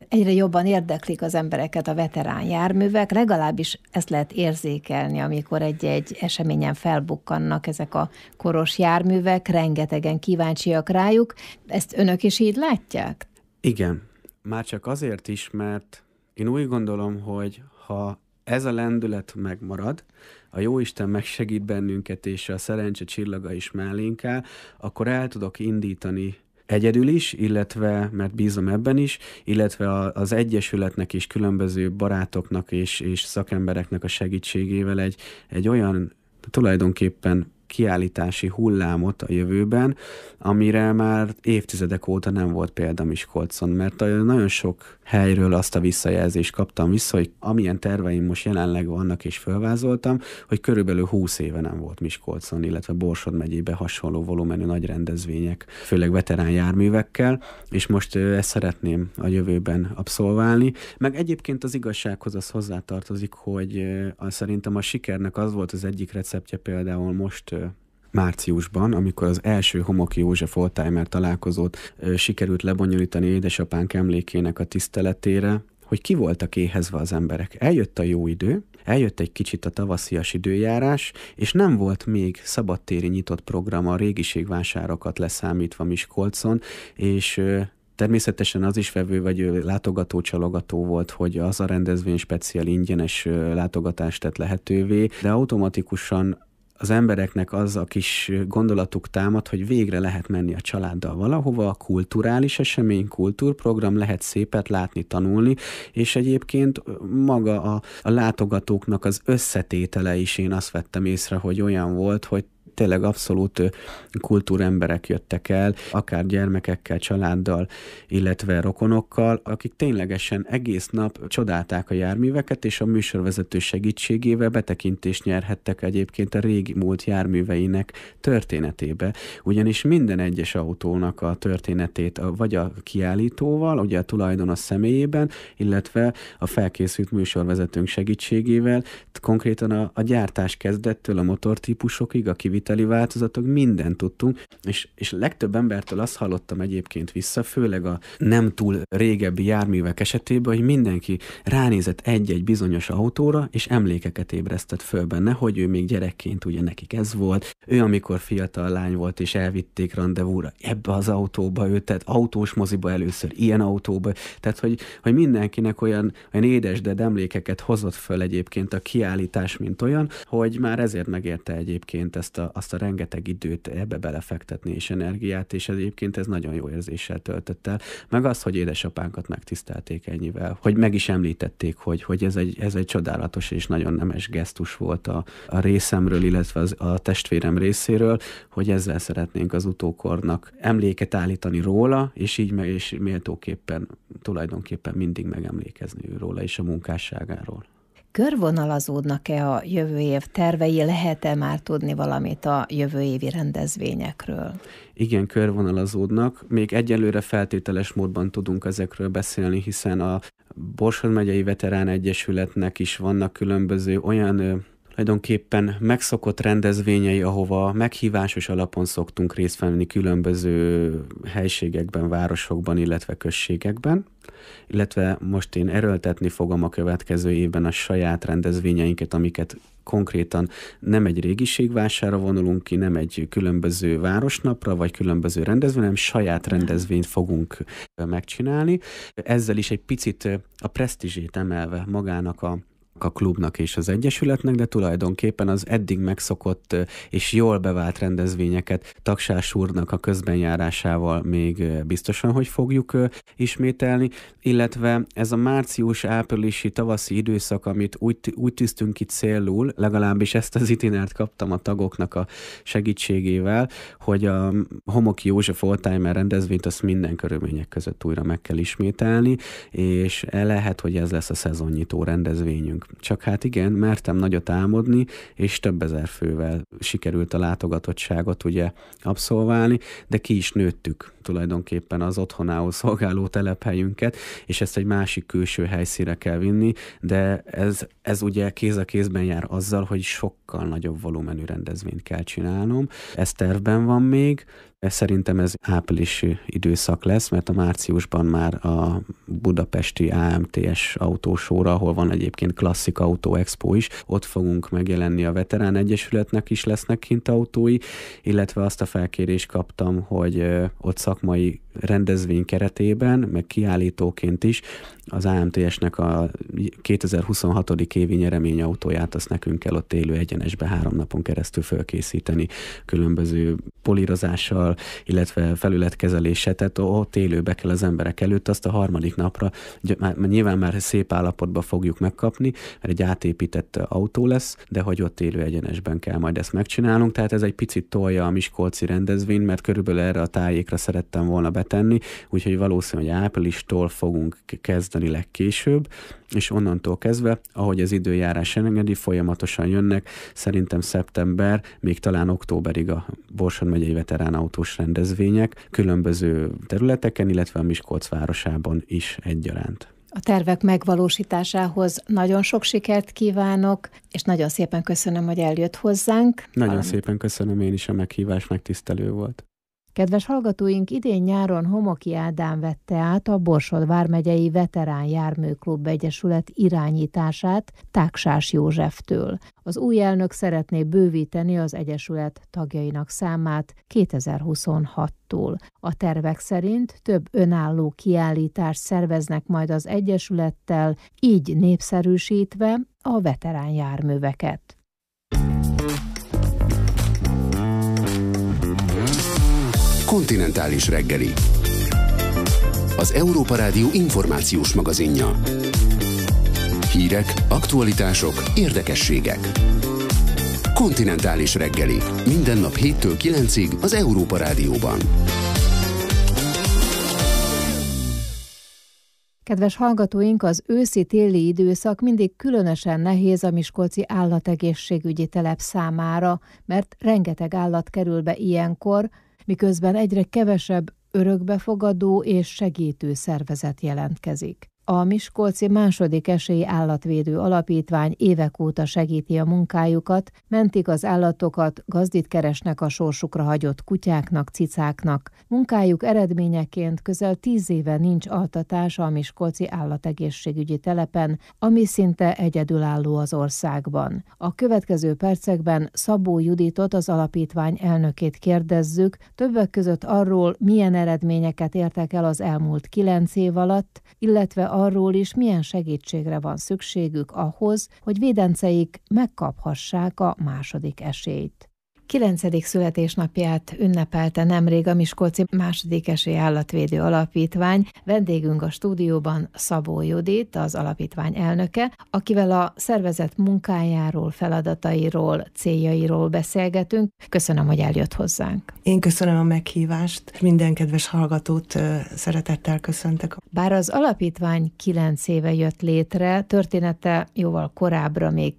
Egyre jobban érdeklik az embereket a veterán járművek, legalábbis ezt lehet érzékelni, amikor egy eseményen felbukkannak ezek a koros járművek, rengetegen kíváncsiak rájuk. Ezt önök is így látják? Igen, már csak azért is, mert én úgy gondolom, hogy ha ez a lendület megmarad, a Jóisten megsegít bennünket, és a szerencse csillaga is mellénk áll, akkor el tudok indítani egyedül is, illetve, mert bízom ebben is, illetve az Egyesületnek és különböző barátoknak és szakembereknek a segítségével egy olyan tulajdonképpen kiállítási hullámot a jövőben, amire már évtizedek óta nem volt példa Miskolcon, mert nagyon sok helyről azt a visszajelzést kaptam vissza, hogy amilyen terveim most jelenleg vannak és fölvázoltam, hogy körülbelül 20 éve nem volt Miskolcon, illetve Borsod megyében hasonló volumenű nagy rendezvények, főleg veterán járművekkel, és most ezt szeretném a jövőben abszolválni. Meg egyébként az igazsághoz az hozzátartozik, hogy szerintem a sikernek az volt az egyik receptje például most márciusban, amikor az első Homoki József oldtimer találkozót sikerült lebonyolítani édesapánk emlékének a tiszteletére, hogy ki voltak éhezve az emberek. Eljött a jó idő, eljött egy kicsit a tavaszias időjárás, és nem volt még szabadtéri nyitott program a régiségvásárokat leszámítva Miskolcon, és természetesen az is vevő vagy látogató-csalogató volt, hogy az a rendezvény speciál ingyenes látogatást tett lehetővé, de automatikusan az embereknek az a kis gondolatuk támad, hogy végre lehet menni a családdal valahova, kulturális esemény, kultúrprogram, lehet szépet látni, tanulni, és egyébként maga a látogatóknak az összetétele is én azt vettem észre, hogy olyan volt, hogy tényleg abszolút kultúremberek jöttek el, akár gyermekekkel, családdal, illetve rokonokkal, akik ténylegesen egész nap csodálták a járműveket, és a műsorvezető segítségével betekintést nyerhettek egyébként a régi múlt járműveinek történetébe. Ugyanis minden egyes autónak a történetét vagy a kiállítóval, ugye a tulajdonos személyében, illetve a felkészült műsorvezetőnk segítségével, konkrétan a gyártás kezdettől a motortípusokig, a kiviteli változatok, mindent tudtunk, és legtöbb embertől azt hallottam egyébként vissza, főleg a nem túl régebbi járművek esetében, hogy mindenki ránézett egy-egy bizonyos autóra, és emlékeket ébresztett föl benne, hogy ő még gyerekként ugye nekik ez volt, ő amikor fiatal lány volt, és elvitték randevúra ebbe az autóba, ő tehát autós moziba először, ilyen autóba, tehát hogy mindenkinek olyan édesded emlékeket hozott föl egyébként a kiállítás, mint olyan, hogy már ezért megérte egyébként azt a rengeteg időt ebbe belefektetni és energiát, és egyébként ez nagyon jó érzéssel töltött el. Meg az, hogy édesapánkat megtisztelték ennyivel, hogy meg is említették, hogy ez egy csodálatos és nagyon nemes gesztus volt a részemről, illetve a testvérem részéről, hogy ezzel szeretnénk az utókornak emléket állítani róla, és így és méltóképpen, tulajdonképpen mindig megemlékezni róla és a munkásságáról. Körvonalazódnak-e a jövő év tervei? Lehet-e már tudni valamit a jövő évi rendezvényekről? Igen, körvonalazódnak. Még egyelőre feltételes módban tudunk ezekről beszélni, hiszen a Borsod megyei Veterán Egyesületnek is vannak különböző olyan tulajdonképpen megszokott rendezvényei, ahova meghívásos alapon szoktunk részt venni különböző helységekben, városokban, illetve községekben. Illetve most én erőltetni fogom a következő évben a saját rendezvényeinket, amiket konkrétan nem egy régiségvására vonulunk ki, nem egy különböző városnapra, vagy különböző rendezvény, hanem saját rendezvényt fogunk megcsinálni. Ezzel is egy picit a presztízsét emelve magának a klubnak és az egyesületnek, de tulajdonképpen az eddig megszokott és jól bevált rendezvényeket Taksás úrnak a közbenjárásával még biztosan, hogy fogjuk ismételni, illetve ez a március-áprilisi tavaszi időszak, amit úgy tűztünk ki célul, legalábbis ezt az itinert kaptam a tagoknak a segítségével, hogy a Homoki József oldtimer rendezvényt azt minden körülmények között újra meg kell ismételni, és lehet, hogy ez lesz a szezonnyitó rendezvényünk. Csak hát igen, mertem nagyot álmodni, és több ezer fővel sikerült a látogatottságot ugye abszolválni, de ki is nőttük tulajdonképpen az otthonául szolgáló telephelyünket, és ezt egy másik külső helyszínre kell vinni, de ez ugye kéz a kézben jár azzal, hogy sokkal nagyobb volumenű rendezvényt kell csinálnom. Ez tervben van még, Szerintem ez áprilisi időszak lesz, mert a márciusban már a budapesti AMTS autósóra, ahol van egyébként Klasszik Autó Expo is, ott fogunk megjelenni a Veterán Egyesületnek is lesznek kint autói, illetve azt a felkérést kaptam, hogy ott szakmai rendezvény keretében, meg kiállítóként is az AMTS-nek a 2026. évi nyereményautóját azt nekünk kell ott élő egyenesbe 3 napon keresztül fölkészíteni különböző polírozással, illetve felületkezeléssel, tehát ott élőbe kell az emberek előtt, azt a harmadik napra nyilván már szép állapotba fogjuk megkapni, mert egy átépített autó lesz, de hogy ott élő egyenesben kell majd ezt megcsinálnunk, tehát ez egy picit tolja a miskolci rendezvényt, mert körülbelül erre a tájékra szerettem volna betenni, úgyhogy valószínű, hogy áprilistól fogunk kezdeni legkésőbb, és onnantól kezdve, ahogy az időjárás engedi, folyamatosan jönnek, szerintem szeptember, még talán októberig a Borsod megyei veteránautós rendezvények különböző területeken, illetve a Miskolc városában is egyaránt. A tervek megvalósításához nagyon sok sikert kívánok, és nagyon szépen köszönöm, hogy eljött hozzánk. Nagyon szépen köszönöm én is, a meghívás megtisztelő volt. Kedves hallgatóink, idén-nyáron Homoki Ádám vette át a Borsod vármegyei Veterán Járműklub Egyesület irányítását Tágsás Józseftől. Az új elnök szeretné bővíteni az egyesület tagjainak számát 2026-tól. A tervek szerint több önálló kiállítást szerveznek majd az egyesülettel, így népszerűsítve a veterán járműveket. Kontinentális reggeli. Az Európa Rádió információs magazinja. Hírek, aktualitások, érdekességek. Kontinentális reggeli. Minden nap 7-től 9-ig az Európa Rádióban. Kedves hallgatóink, az őszi-téli időszak mindig különösen nehéz a miskolci állategészségügyi telep számára, mert rengeteg állat kerül be ilyenkor, miközben egyre kevesebb örökbefogadó és segítő szervezet jelentkezik. A Miskolci Második Esély Állatvédő Alapítvány évek óta segíti a munkájukat, mentik az állatokat, gazdit keresnek a sorsukra hagyott kutyáknak, cicáknak. Munkájuk eredményeként közel 10 éve nincs altatás a miskolci állategészségügyi telepen, ami szinte egyedülálló az országban. A következő percekben Szabó Juditot, az alapítvány elnökét kérdezzük, többek között arról, milyen eredményeket értek el az elmúlt 9 év alatt, illetve arról is, milyen segítségre van szükségük ahhoz, hogy védenceik megkaphassák a második esélyt. 9. születésnapját ünnepelte nemrég a Miskolci Második Esély Állatvédő Alapítvány. Vendégünk a stúdióban Szabó Judit, az alapítvány elnöke, akivel a szervezet munkájáról, feladatairól, céljairól beszélgetünk. Köszönöm, hogy eljött hozzánk. Én köszönöm a meghívást, minden kedves hallgatót szeretettel köszöntök. Bár az alapítvány 9 éve jött létre, története jóval korábbra, még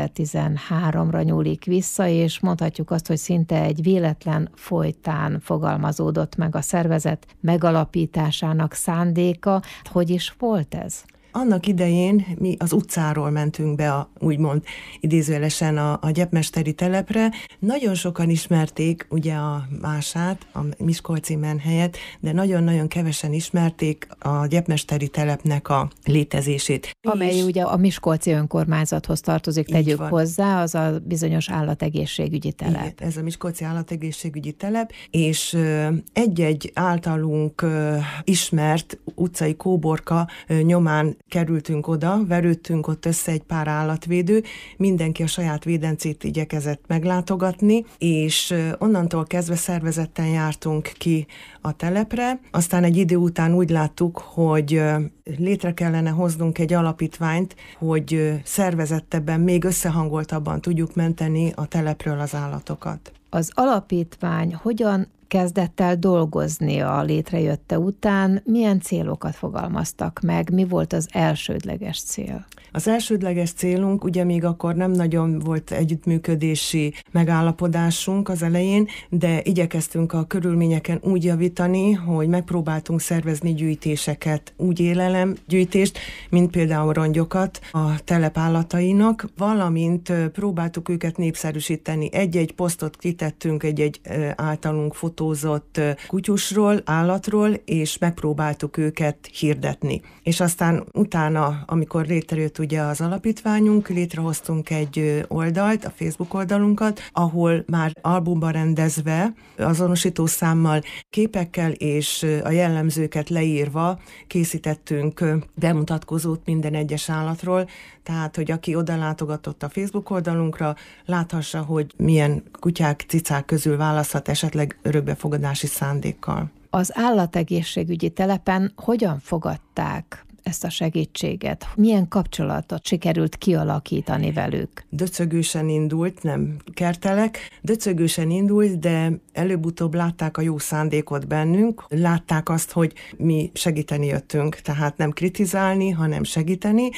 2013-ra nyúlik vissza, és mondhatjuk azt, hogy szinte egy véletlen folytán fogalmazódott meg a szervezet megalapításának szándéka. Hogy is volt ez? Annak idején mi az utcáról mentünk be, úgymond idézőjelesen a gyepmesteri telepre. Nagyon sokan ismerték ugye a Mását, a miskolci menhelyet, de nagyon-nagyon kevesen ismerték a gyepmesteri telepnek a létezését. Amely ugye a miskolci önkormányzathoz tartozik, tegyük hozzá, az a bizonyos állategészségügyi telep. Igen, ez a miskolci állategészségügyi telep, és egy-egy általunk ismert utcai kóborka nyomán kerültünk oda, verődtünk ott össze egy pár állatvédő, mindenki a saját védencét igyekezett meglátogatni, és onnantól kezdve szervezetten jártunk ki a telepre. Aztán egy idő után úgy láttuk, hogy létre kellene hoznunk egy alapítványt, hogy szervezettebben, még összehangoltabban tudjuk menteni a telepről az állatokat. Az alapítvány hogyan kezdett el dolgozni a létrejötte után? Milyen célokat fogalmaztak meg? Mi volt az elsődleges cél? Az elsődleges célunk, ugye még akkor nem nagyon volt együttműködési megállapodásunk az elején, de igyekeztünk a körülményeken úgy javítani, hogy megpróbáltunk szervezni gyűjtéseket, úgy élelemgyűjtést, mint például rongyokat a telep állatainak, valamint próbáltuk őket népszerűsíteni. Egy-egy posztot kitettünk egy-egy általunk lefotózott kutyusról, állatról, és megpróbáltuk őket hirdetni. És aztán utána, amikor létrejött ugye az alapítványunk, létrehoztunk egy oldalt, a Facebook oldalunkat, ahol már albumba rendezve, azonosítószámmal, képekkel és a jellemzőket leírva készítettünk bemutatkozót minden egyes állatról, tehát, hogy aki oda látogatott a Facebook oldalunkra, láthassa, hogy milyen kutyák, cicák közül választhat esetleg örökbefogadási szándékkal. Az állategészségügyi telepen hogyan fogadták ezt a segítséget? Milyen kapcsolatot sikerült kialakítani velük? Döcögősen indult, nem kertelek, döcögősen indult, de előbb-utóbb látták a jó szándékot bennünk, látták azt, hogy mi segíteni jöttünk, tehát nem kritizálni, hanem segíteni,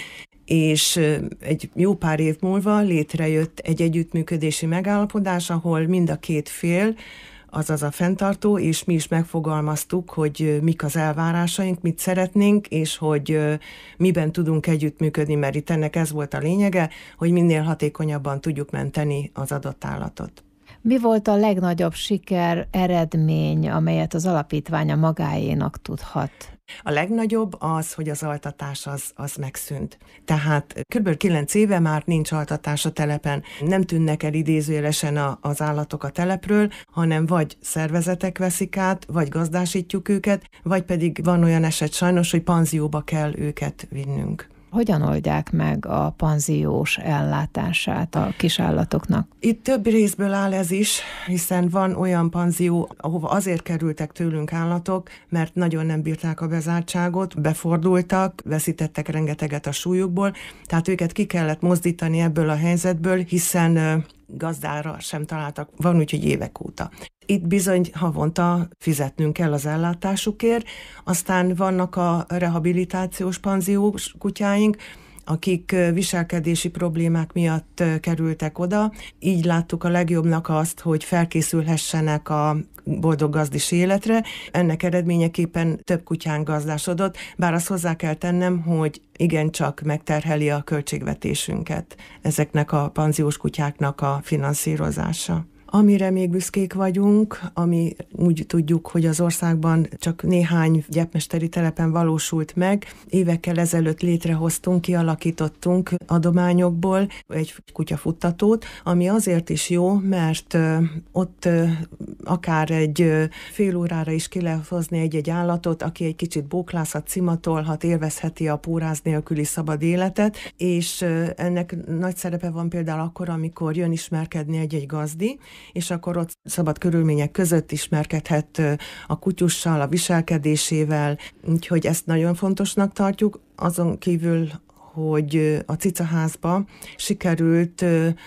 és egy jó pár év múlva létrejött egy együttműködési megállapodás, ahol mind a két fél, azaz a fenntartó, és mi is megfogalmaztuk, hogy mik az elvárásaink, mit szeretnénk, és hogy miben tudunk együttműködni, mert itt ennek ez volt a lényege, hogy minél hatékonyabban tudjuk menteni az adott állatot. Mi volt a legnagyobb siker, eredmény, amelyet az alapítványa magáénak tudhat? A legnagyobb az, hogy az altatás az megszűnt. Tehát kb. 9 éve már nincs altatás a telepen. Nem tűnnek el idézőjelesen az állatok a telepről, hanem vagy szervezetek veszik át, vagy gazdásítjuk őket, vagy pedig van olyan eset sajnos, hogy panzióba kell őket vinnünk. Hogyan oldják meg a panziós ellátását a kisállatoknak? Itt több részből áll ez is, hiszen van olyan panzió, ahova azért kerültek tőlünk állatok, mert nagyon nem bírták a bezártságot, befordultak, veszítettek rengeteget a súlyukból, tehát őket ki kellett mozdítani ebből a helyzetből, hiszen gazdára sem találtak, van úgyhogy évek óta. Itt bizony havonta fizetnünk kell az ellátásukért, aztán vannak a rehabilitációs panziós kutyáink, akik viselkedési problémák miatt kerültek oda. Így láttuk a legjobbnak azt, hogy felkészülhessenek a boldog gazdis életre. Ennek eredményeképpen több kutyán gazdásodott, bár azt hozzá kell tennem, hogy igencsak megterheli a költségvetésünket ezeknek a panziós kutyáknak a finanszírozása. Amire még büszkék vagyunk, ami úgy tudjuk, hogy az országban csak néhány gyepmesteri telepen valósult meg. Évekkel ezelőtt létrehoztunk, kialakítottunk adományokból egy kutyafuttatót, ami azért is jó, mert ott akár egy fél órára is ki lehet hozni egy-egy állatot, aki egy kicsit bóklászhat, cimatolhat, élvezheti a póráz nélküli szabad életet, és ennek nagy szerepe van például akkor, amikor jön ismerkedni egy-egy gazdi, és akkor ott szabad körülmények között ismerkedhet a kutyussal, a viselkedésével, úgyhogy ezt nagyon fontosnak tartjuk. Azon kívül, hogy a cicaházba sikerült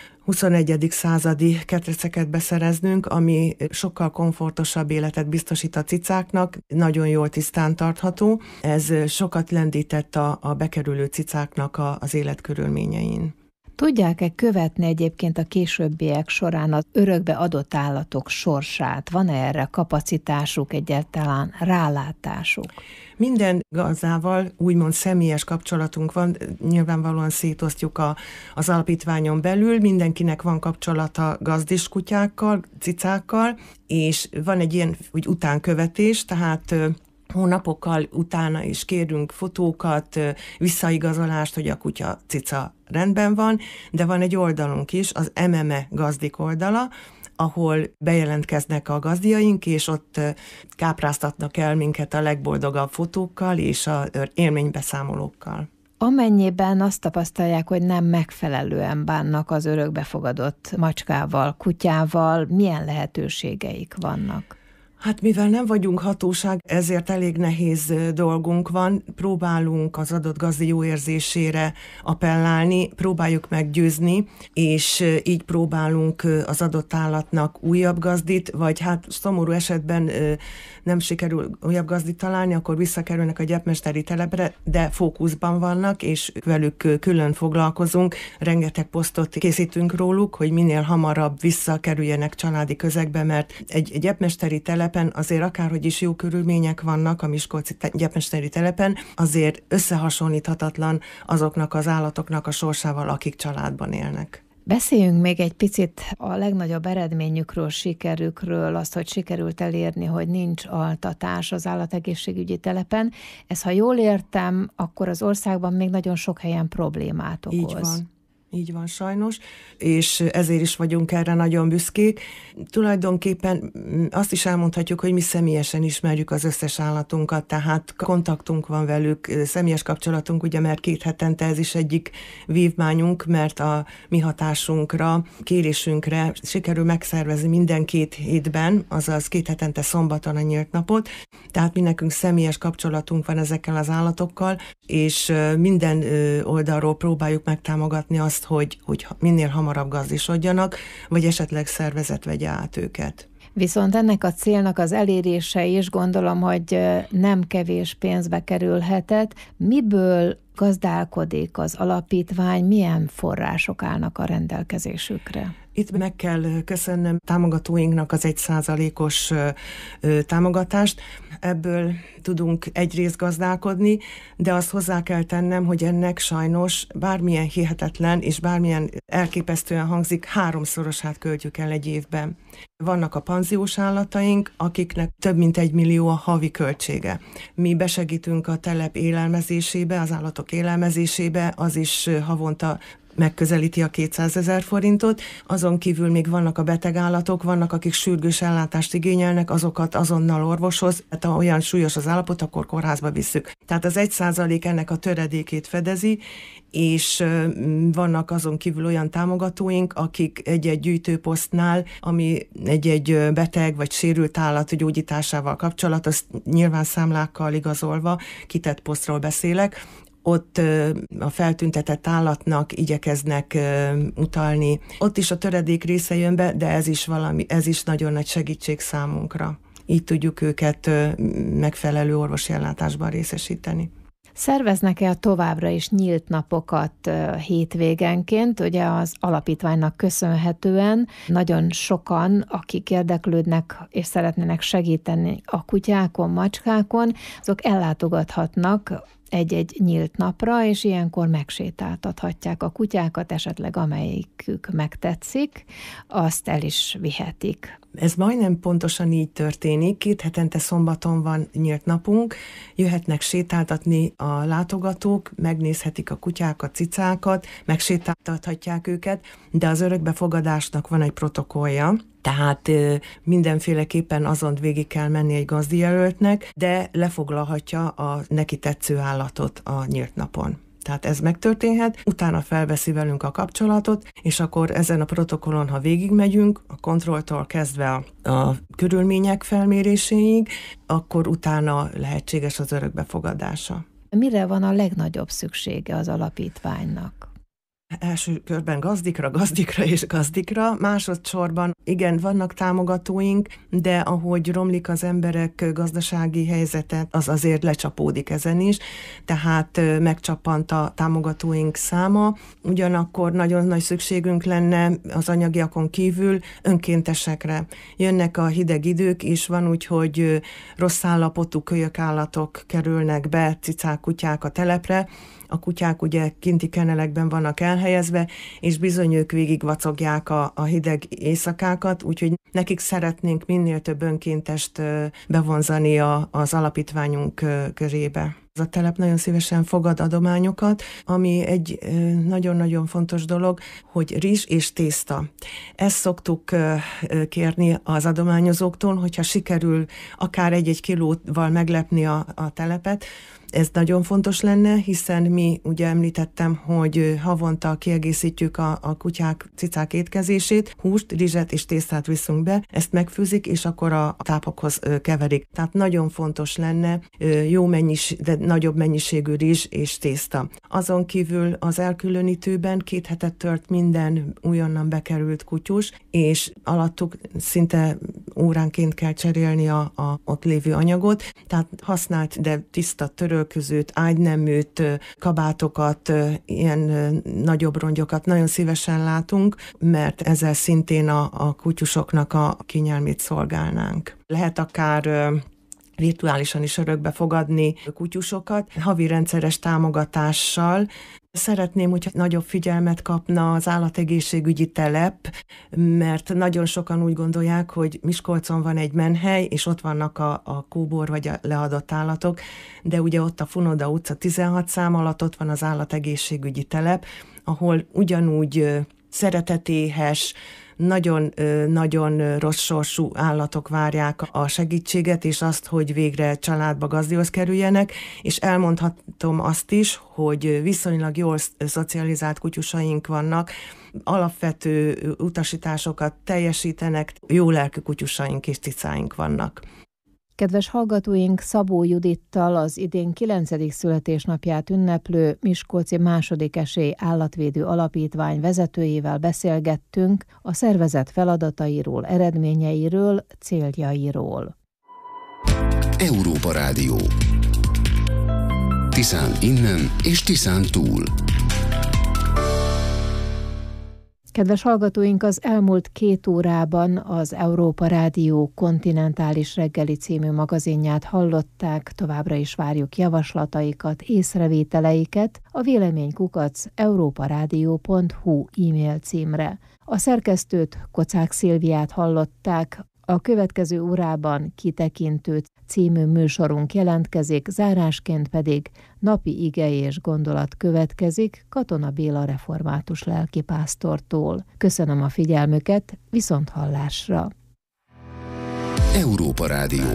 21. századi ketreceket beszereznünk, ami sokkal komfortosabb életet biztosít a cicáknak, nagyon jól tisztán tartható. Ez sokat lendített a bekerülő cicáknak az életkörülményein. Tudják-e követni egyébként a későbbiek során az örökbe adott állatok sorsát? Van-e erre kapacitásuk, egyáltalán rálátásuk? Minden gazdával úgymond személyes kapcsolatunk van, nyilvánvalóan szétosztjuk az alapítványon belül, mindenkinek van kapcsolata gazdis kutyákkal, cicákkal, és van egy ilyen úgy utánkövetés, tehát hónapokkal utána is kérünk fotókat, visszaigazolást, hogy a kutya, cica rendben van, de van egy oldalunk is, az MME gazdik oldala, ahol bejelentkeznek a gazdiaink, és ott kápráztatnak el minket a legboldogabb fotókkal és az élménybeszámolókkal. Amennyiben azt tapasztalják, hogy nem megfelelően bánnak az örökbefogadott macskával, kutyával, milyen lehetőségeik vannak? Hát mivel nem vagyunk hatóság, ezért elég nehéz dolgunk van. Próbálunk az adott gazdi jó érzésére appellálni, próbáljuk meggyőzni, és így próbálunk az adott állatnak újabb gazdit, vagy hát szomorú esetben nem sikerül újabb gazdit találni, akkor visszakerülnek a gyepmesteri telepre, de fókuszban vannak, és velük külön foglalkozunk. Rengeteg posztot készítünk róluk, hogy minél hamarabb visszakerüljenek családi közegbe, mert egy gyepmesteri telepen azért akárhogy is jó körülmények vannak a miskolci gyepmesteri telepen, azért összehasonlíthatatlan azoknak az állatoknak a sorsával, akik családban élnek. Beszéljünk még egy picit a legnagyobb eredményükről, sikerükről, azt, hogy sikerült elérni, hogy nincs altatás az állategészségügyi telepen. Ez, ha jól értem, akkor az országban még nagyon sok helyen problémát okoz. Így van. Így van sajnos, és ezért is vagyunk erre nagyon büszkék. Tulajdonképpen azt is elmondhatjuk, hogy mi személyesen ismerjük az összes állatunkat, tehát kontaktunk van velük, személyes kapcsolatunk, ugye, mert 2 hetente ez is egyik vívmányunk, mert a mi hatásunkra, kérésünkre sikerül megszervezni minden 2 hétben, azaz 2 hetente szombaton a nyílt napot, tehát mi nekünk személyes kapcsolatunk van ezekkel az állatokkal, és minden oldalról próbáljuk megtámogatni azt, hogy minél hamarabb gazdisodjanak, vagy esetleg szervezet vegye át őket. Viszont ennek a célnak az elérése is gondolom, hogy nem kevés pénzbe kerülhetett. Miből gazdálkodik az alapítvány, milyen források állnak a rendelkezésükre? Itt meg kell köszönnöm támogatóinknak az 1%-os támogatást. Ebből tudunk egyrészt gazdálkodni, de azt hozzá kell tennem, hogy ennek sajnos bármilyen hihetetlen és bármilyen elképesztően hangzik, 3-szorosát költjük el egy évben. Vannak a panziós állataink, akiknek több mint 1 millió a havi költsége. Mi besegítünk a telep élelmezésébe, az állatok élelmezésébe, az is havonta megközelíti a 200 000 forintot, azon kívül még vannak a beteg állatok, vannak, akik sürgős ellátást igényelnek, azokat azonnal orvoshoz, hát ha olyan súlyos az állapot, akkor kórházba visszük. Tehát az 1% ennek a töredékét fedezi, és vannak azon kívül olyan támogatóink, akik egy-egy gyűjtőposztnál, ami egy-egy beteg vagy sérült állat gyógyításával kapcsolatos, nyilván számlákkal igazolva, kitett posztról beszélek, ott a feltüntetett állatnak igyekeznek utalni. Ott is a töredék része jön be, de ez is nagyon nagy segítség számunkra. Így tudjuk őket megfelelő orvosi ellátásban részesíteni. Szerveznek-e továbbra is nyílt napokat hétvégenként? Ugye az alapítványnak köszönhetően nagyon sokan, akik érdeklődnek és szeretnének segíteni a kutyákon, macskákon, azok ellátogathatnak egy-egy nyílt napra, és ilyenkor megsétáltathatják a kutyákat, esetleg amelyikük megtetszik, azt el is vihetik. Ez majdnem pontosan így történik. 2 hetente szombaton van nyílt napunk, jöhetnek sétáltatni a látogatók, megnézhetik a kutyákat, cicákat, megsétáltathatják őket, de az örökbefogadásnak van egy protokollja, tehát mindenféleképpen azon végig kell menni egy gazdijelöltnek, de lefoglalhatja a neki tetsző állatot a nyílt napon. Tehát ez megtörténhet, utána felveszi velünk a kapcsolatot, és akkor ezen a protokollon, ha végigmegyünk, a kontrolltól kezdve a körülmények felméréséig, akkor utána lehetséges az örökbefogadása. Mire van a legnagyobb szüksége az alapítványnak? Első körben gazdikra, másodszorban igen, vannak támogatóink, de ahogy romlik az emberek gazdasági helyzete, az azért lecsapódik ezen is, tehát megcsappant a támogatóink száma, ugyanakkor nagyon nagy szükségünk lenne az anyagiakon kívül önkéntesekre. Jönnek a hideg idők, és van úgy, hogy rossz állapotú kölyökállatok kerülnek be, cicák, kutyák a telepre. A kutyák ugye kinti kennelekben vannak elhelyezve, és bizony ők végig vacogják a hideg éjszakákat, úgyhogy nekik szeretnénk minél több önkéntest bevonzani az alapítványunk körébe. Ez a telep nagyon szívesen fogad adományokat, ami egy nagyon-nagyon fontos dolog, hogy rizs és tészta. Ezt szoktuk kérni az adományozóktól, hogyha sikerül akár 1-1 kilóval meglepni a telepet. Ez nagyon fontos lenne, hiszen mi ugye említettem, hogy havonta kiegészítjük a kutyák, cicák étkezését, húst, rizset és tésztát viszünk be, ezt megfőzik, és akkor a tápokhoz keverik. Tehát nagyon fontos lenne de nagyobb mennyiségű rizs és tészta. Azon kívül az elkülönítőben 2 hetet tört minden újonnan bekerült kutyus, és alattuk szinte óránként kell cserélni a ott lévő anyagot, tehát használt, de tiszta törölközőt, ágyneműt, kabátokat, ilyen nagyobb rongyokat nagyon szívesen látunk, mert ezzel szintén a kutyusoknak a kényelmét szolgálnánk. Lehet akár virtuálisan is örökbe fogadni kutyusokat, havi rendszeres támogatással, Szeretném, hogyha nagyobb figyelmet kapna az állategészségügyi telep, mert nagyon sokan úgy gondolják, hogy Miskolcon van egy menhely, és ott vannak a kóbor vagy a leadott állatok, de ugye ott a Funoda utca 16 szám alatt ott van az állategészségügyi telep, ahol ugyanúgy szeretetéhes, nagyon rossz sorsú állatok várják a segítséget, és azt, hogy végre családba gazdihoz kerüljenek, és elmondhatom azt is, hogy viszonylag jól szocializált kutyusaink vannak, alapvető utasításokat teljesítenek, jó lelkű kutyusaink és cicáink vannak. Kedves hallgatóink, Szabó Judittal, az idén 9. születésnapját ünneplő Miskolci Második Esély Állatvédő Alapítvány vezetőjével beszélgettünk a szervezet feladatairól, eredményeiről, céljairól. Európa Rádió. Tiszán innen és Tiszán túl. Kedves hallgatóink, az elmúlt 2 órában az Európa Rádió Kontinentális Reggeli című magazinját hallották, továbbra is várjuk javaslataikat, észrevételeiket a véleménykukac@europaradio.hu e-mail címre. A szerkesztőt, Kocák Szilviát hallották, a következő órában Kitekintő című műsorunk jelentkezik, zárásként pedig napi ige és gondolat következik Katona Béla református lelkipásztortól. Köszönöm a figyelmüket, viszonthallásra! Európa Rádió.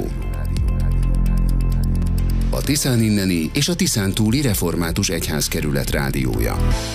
A Tiszán inneni és a Tiszán túli református egyházkerület rádiója.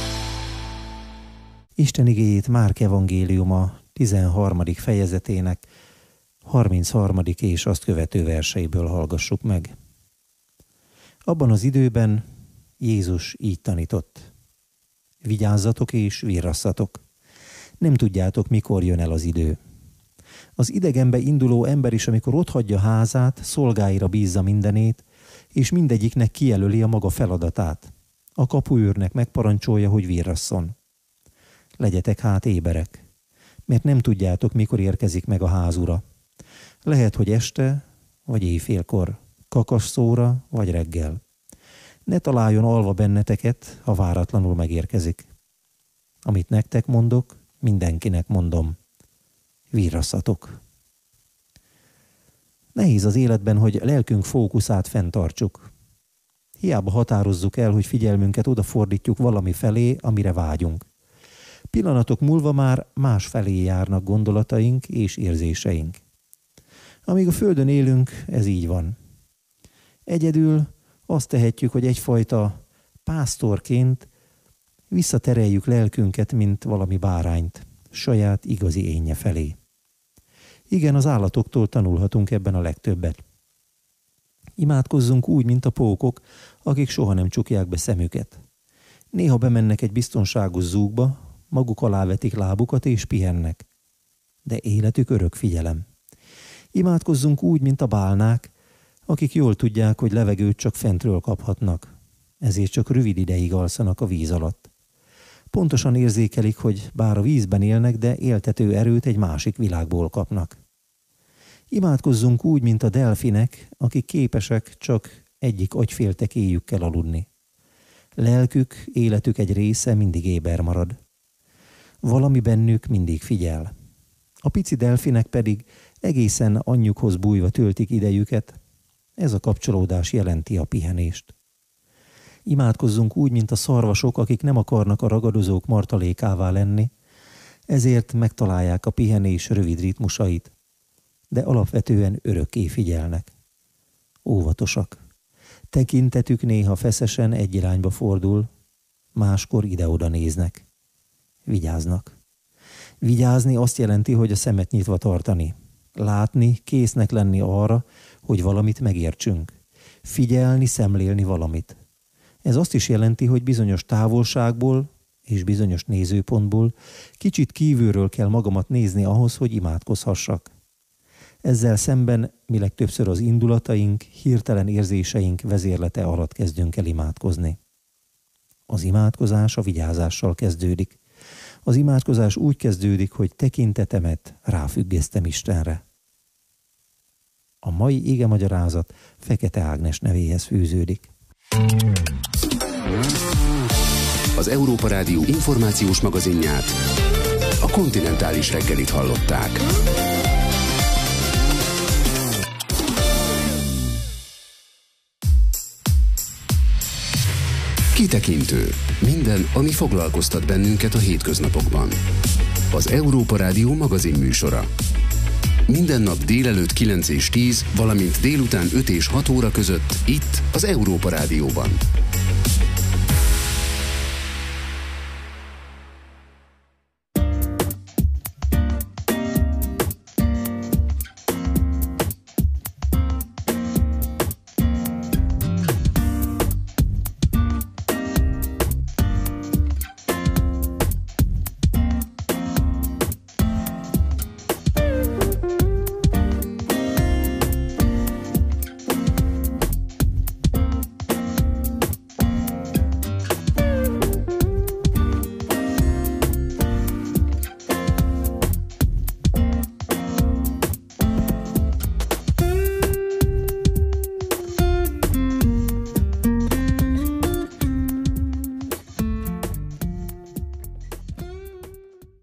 Isten igéjét Márk evangéliuma 13. fejezetének 33. és azt követő verseiből hallgassuk meg. Abban az időben Jézus így tanított. Vigyázzatok és virrasszatok. Nem tudjátok, mikor jön el az idő. Az idegenbe induló ember is, amikor otthagyja házát, szolgáira bízza mindenét, és mindegyiknek kijelöli a maga feladatát. A kapuőrnek megparancsolja, hogy virrasszon. Legyetek hát éberek, mert nem tudjátok, mikor érkezik meg a házura. Lehet, hogy este, vagy éjfélkor, kakasszóra, vagy reggel. Ne találjon alva benneteket, ha váratlanul megérkezik. Amit nektek mondok, mindenkinek mondom. Virrasszatok. Nehéz az életben, hogy lelkünk fókuszát fenntartsuk. Hiába határozzuk el, hogy figyelmünket odafordítjuk valami felé, amire vágyunk. Pillanatok múlva már más felé járnak gondolataink és érzéseink. Amíg a Földön élünk, ez így van. Egyedül azt tehetjük, hogy egyfajta pásztorként visszatereljük lelkünket, mint valami bárányt, saját igazi énje felé. Igen, az állatoktól tanulhatunk ebben a legtöbbet. Imádkozzunk úgy, mint a pókok, akik soha nem csukják be szemüket. Néha bemennek egy biztonságos zúgba, maguk alá vetik lábukat és pihennek. De életük örök figyelem. Imádkozzunk úgy, mint a bálnák, akik jól tudják, hogy levegőt csak fentről kaphatnak, ezért csak rövid ideig alszanak a víz alatt. Pontosan érzékelik, hogy bár a vízben élnek, de éltető erőt egy másik világból kapnak. Imádkozzunk úgy, mint a delfinek, akik képesek csak egyik agyféltekéjükkel aludni. Lelkük, életük egy része mindig éber marad. Valami bennük mindig figyel. A pici delfinek pedig egészen anyjukhoz bújva töltik idejüket, ez a kapcsolódás jelenti a pihenést. Imádkozzunk úgy, mint a szarvasok, akik nem akarnak a ragadozók martalékává lenni, ezért megtalálják a pihenés rövid ritmusait, de alapvetően örökké figyelnek. Óvatosak. Tekintetük néha feszesen egy irányba fordul, máskor ide-oda néznek. Vigyáznak. Vigyázni azt jelenti, hogy a szemet nyitva tartani. Látni, késznek lenni arra, hogy valamit megértsünk. Figyelni, szemlélni valamit. Ez azt is jelenti, hogy bizonyos távolságból és bizonyos nézőpontból kicsit kívülről kell magamat nézni ahhoz, hogy imádkozhassak. Ezzel szemben mi legtöbbször az indulataink, hirtelen érzéseink vezérlete alatt kezdünk el imádkozni. Az imádkozás a vigyázással kezdődik. Az imádkozás úgy kezdődik, hogy tekintetemet ráfüggesztem Istenre. A mai Az Európa Rádió információs magazinját, a Kontinentális reggelit hallották. Kitekintő. Minden, ami foglalkoztat bennünket a hétköznapokban. Az Európa Rádió magazin műsora. Minden nap délelőtt 9 és 10, valamint délután 5 és 6 óra között itt az Európa Rádióban.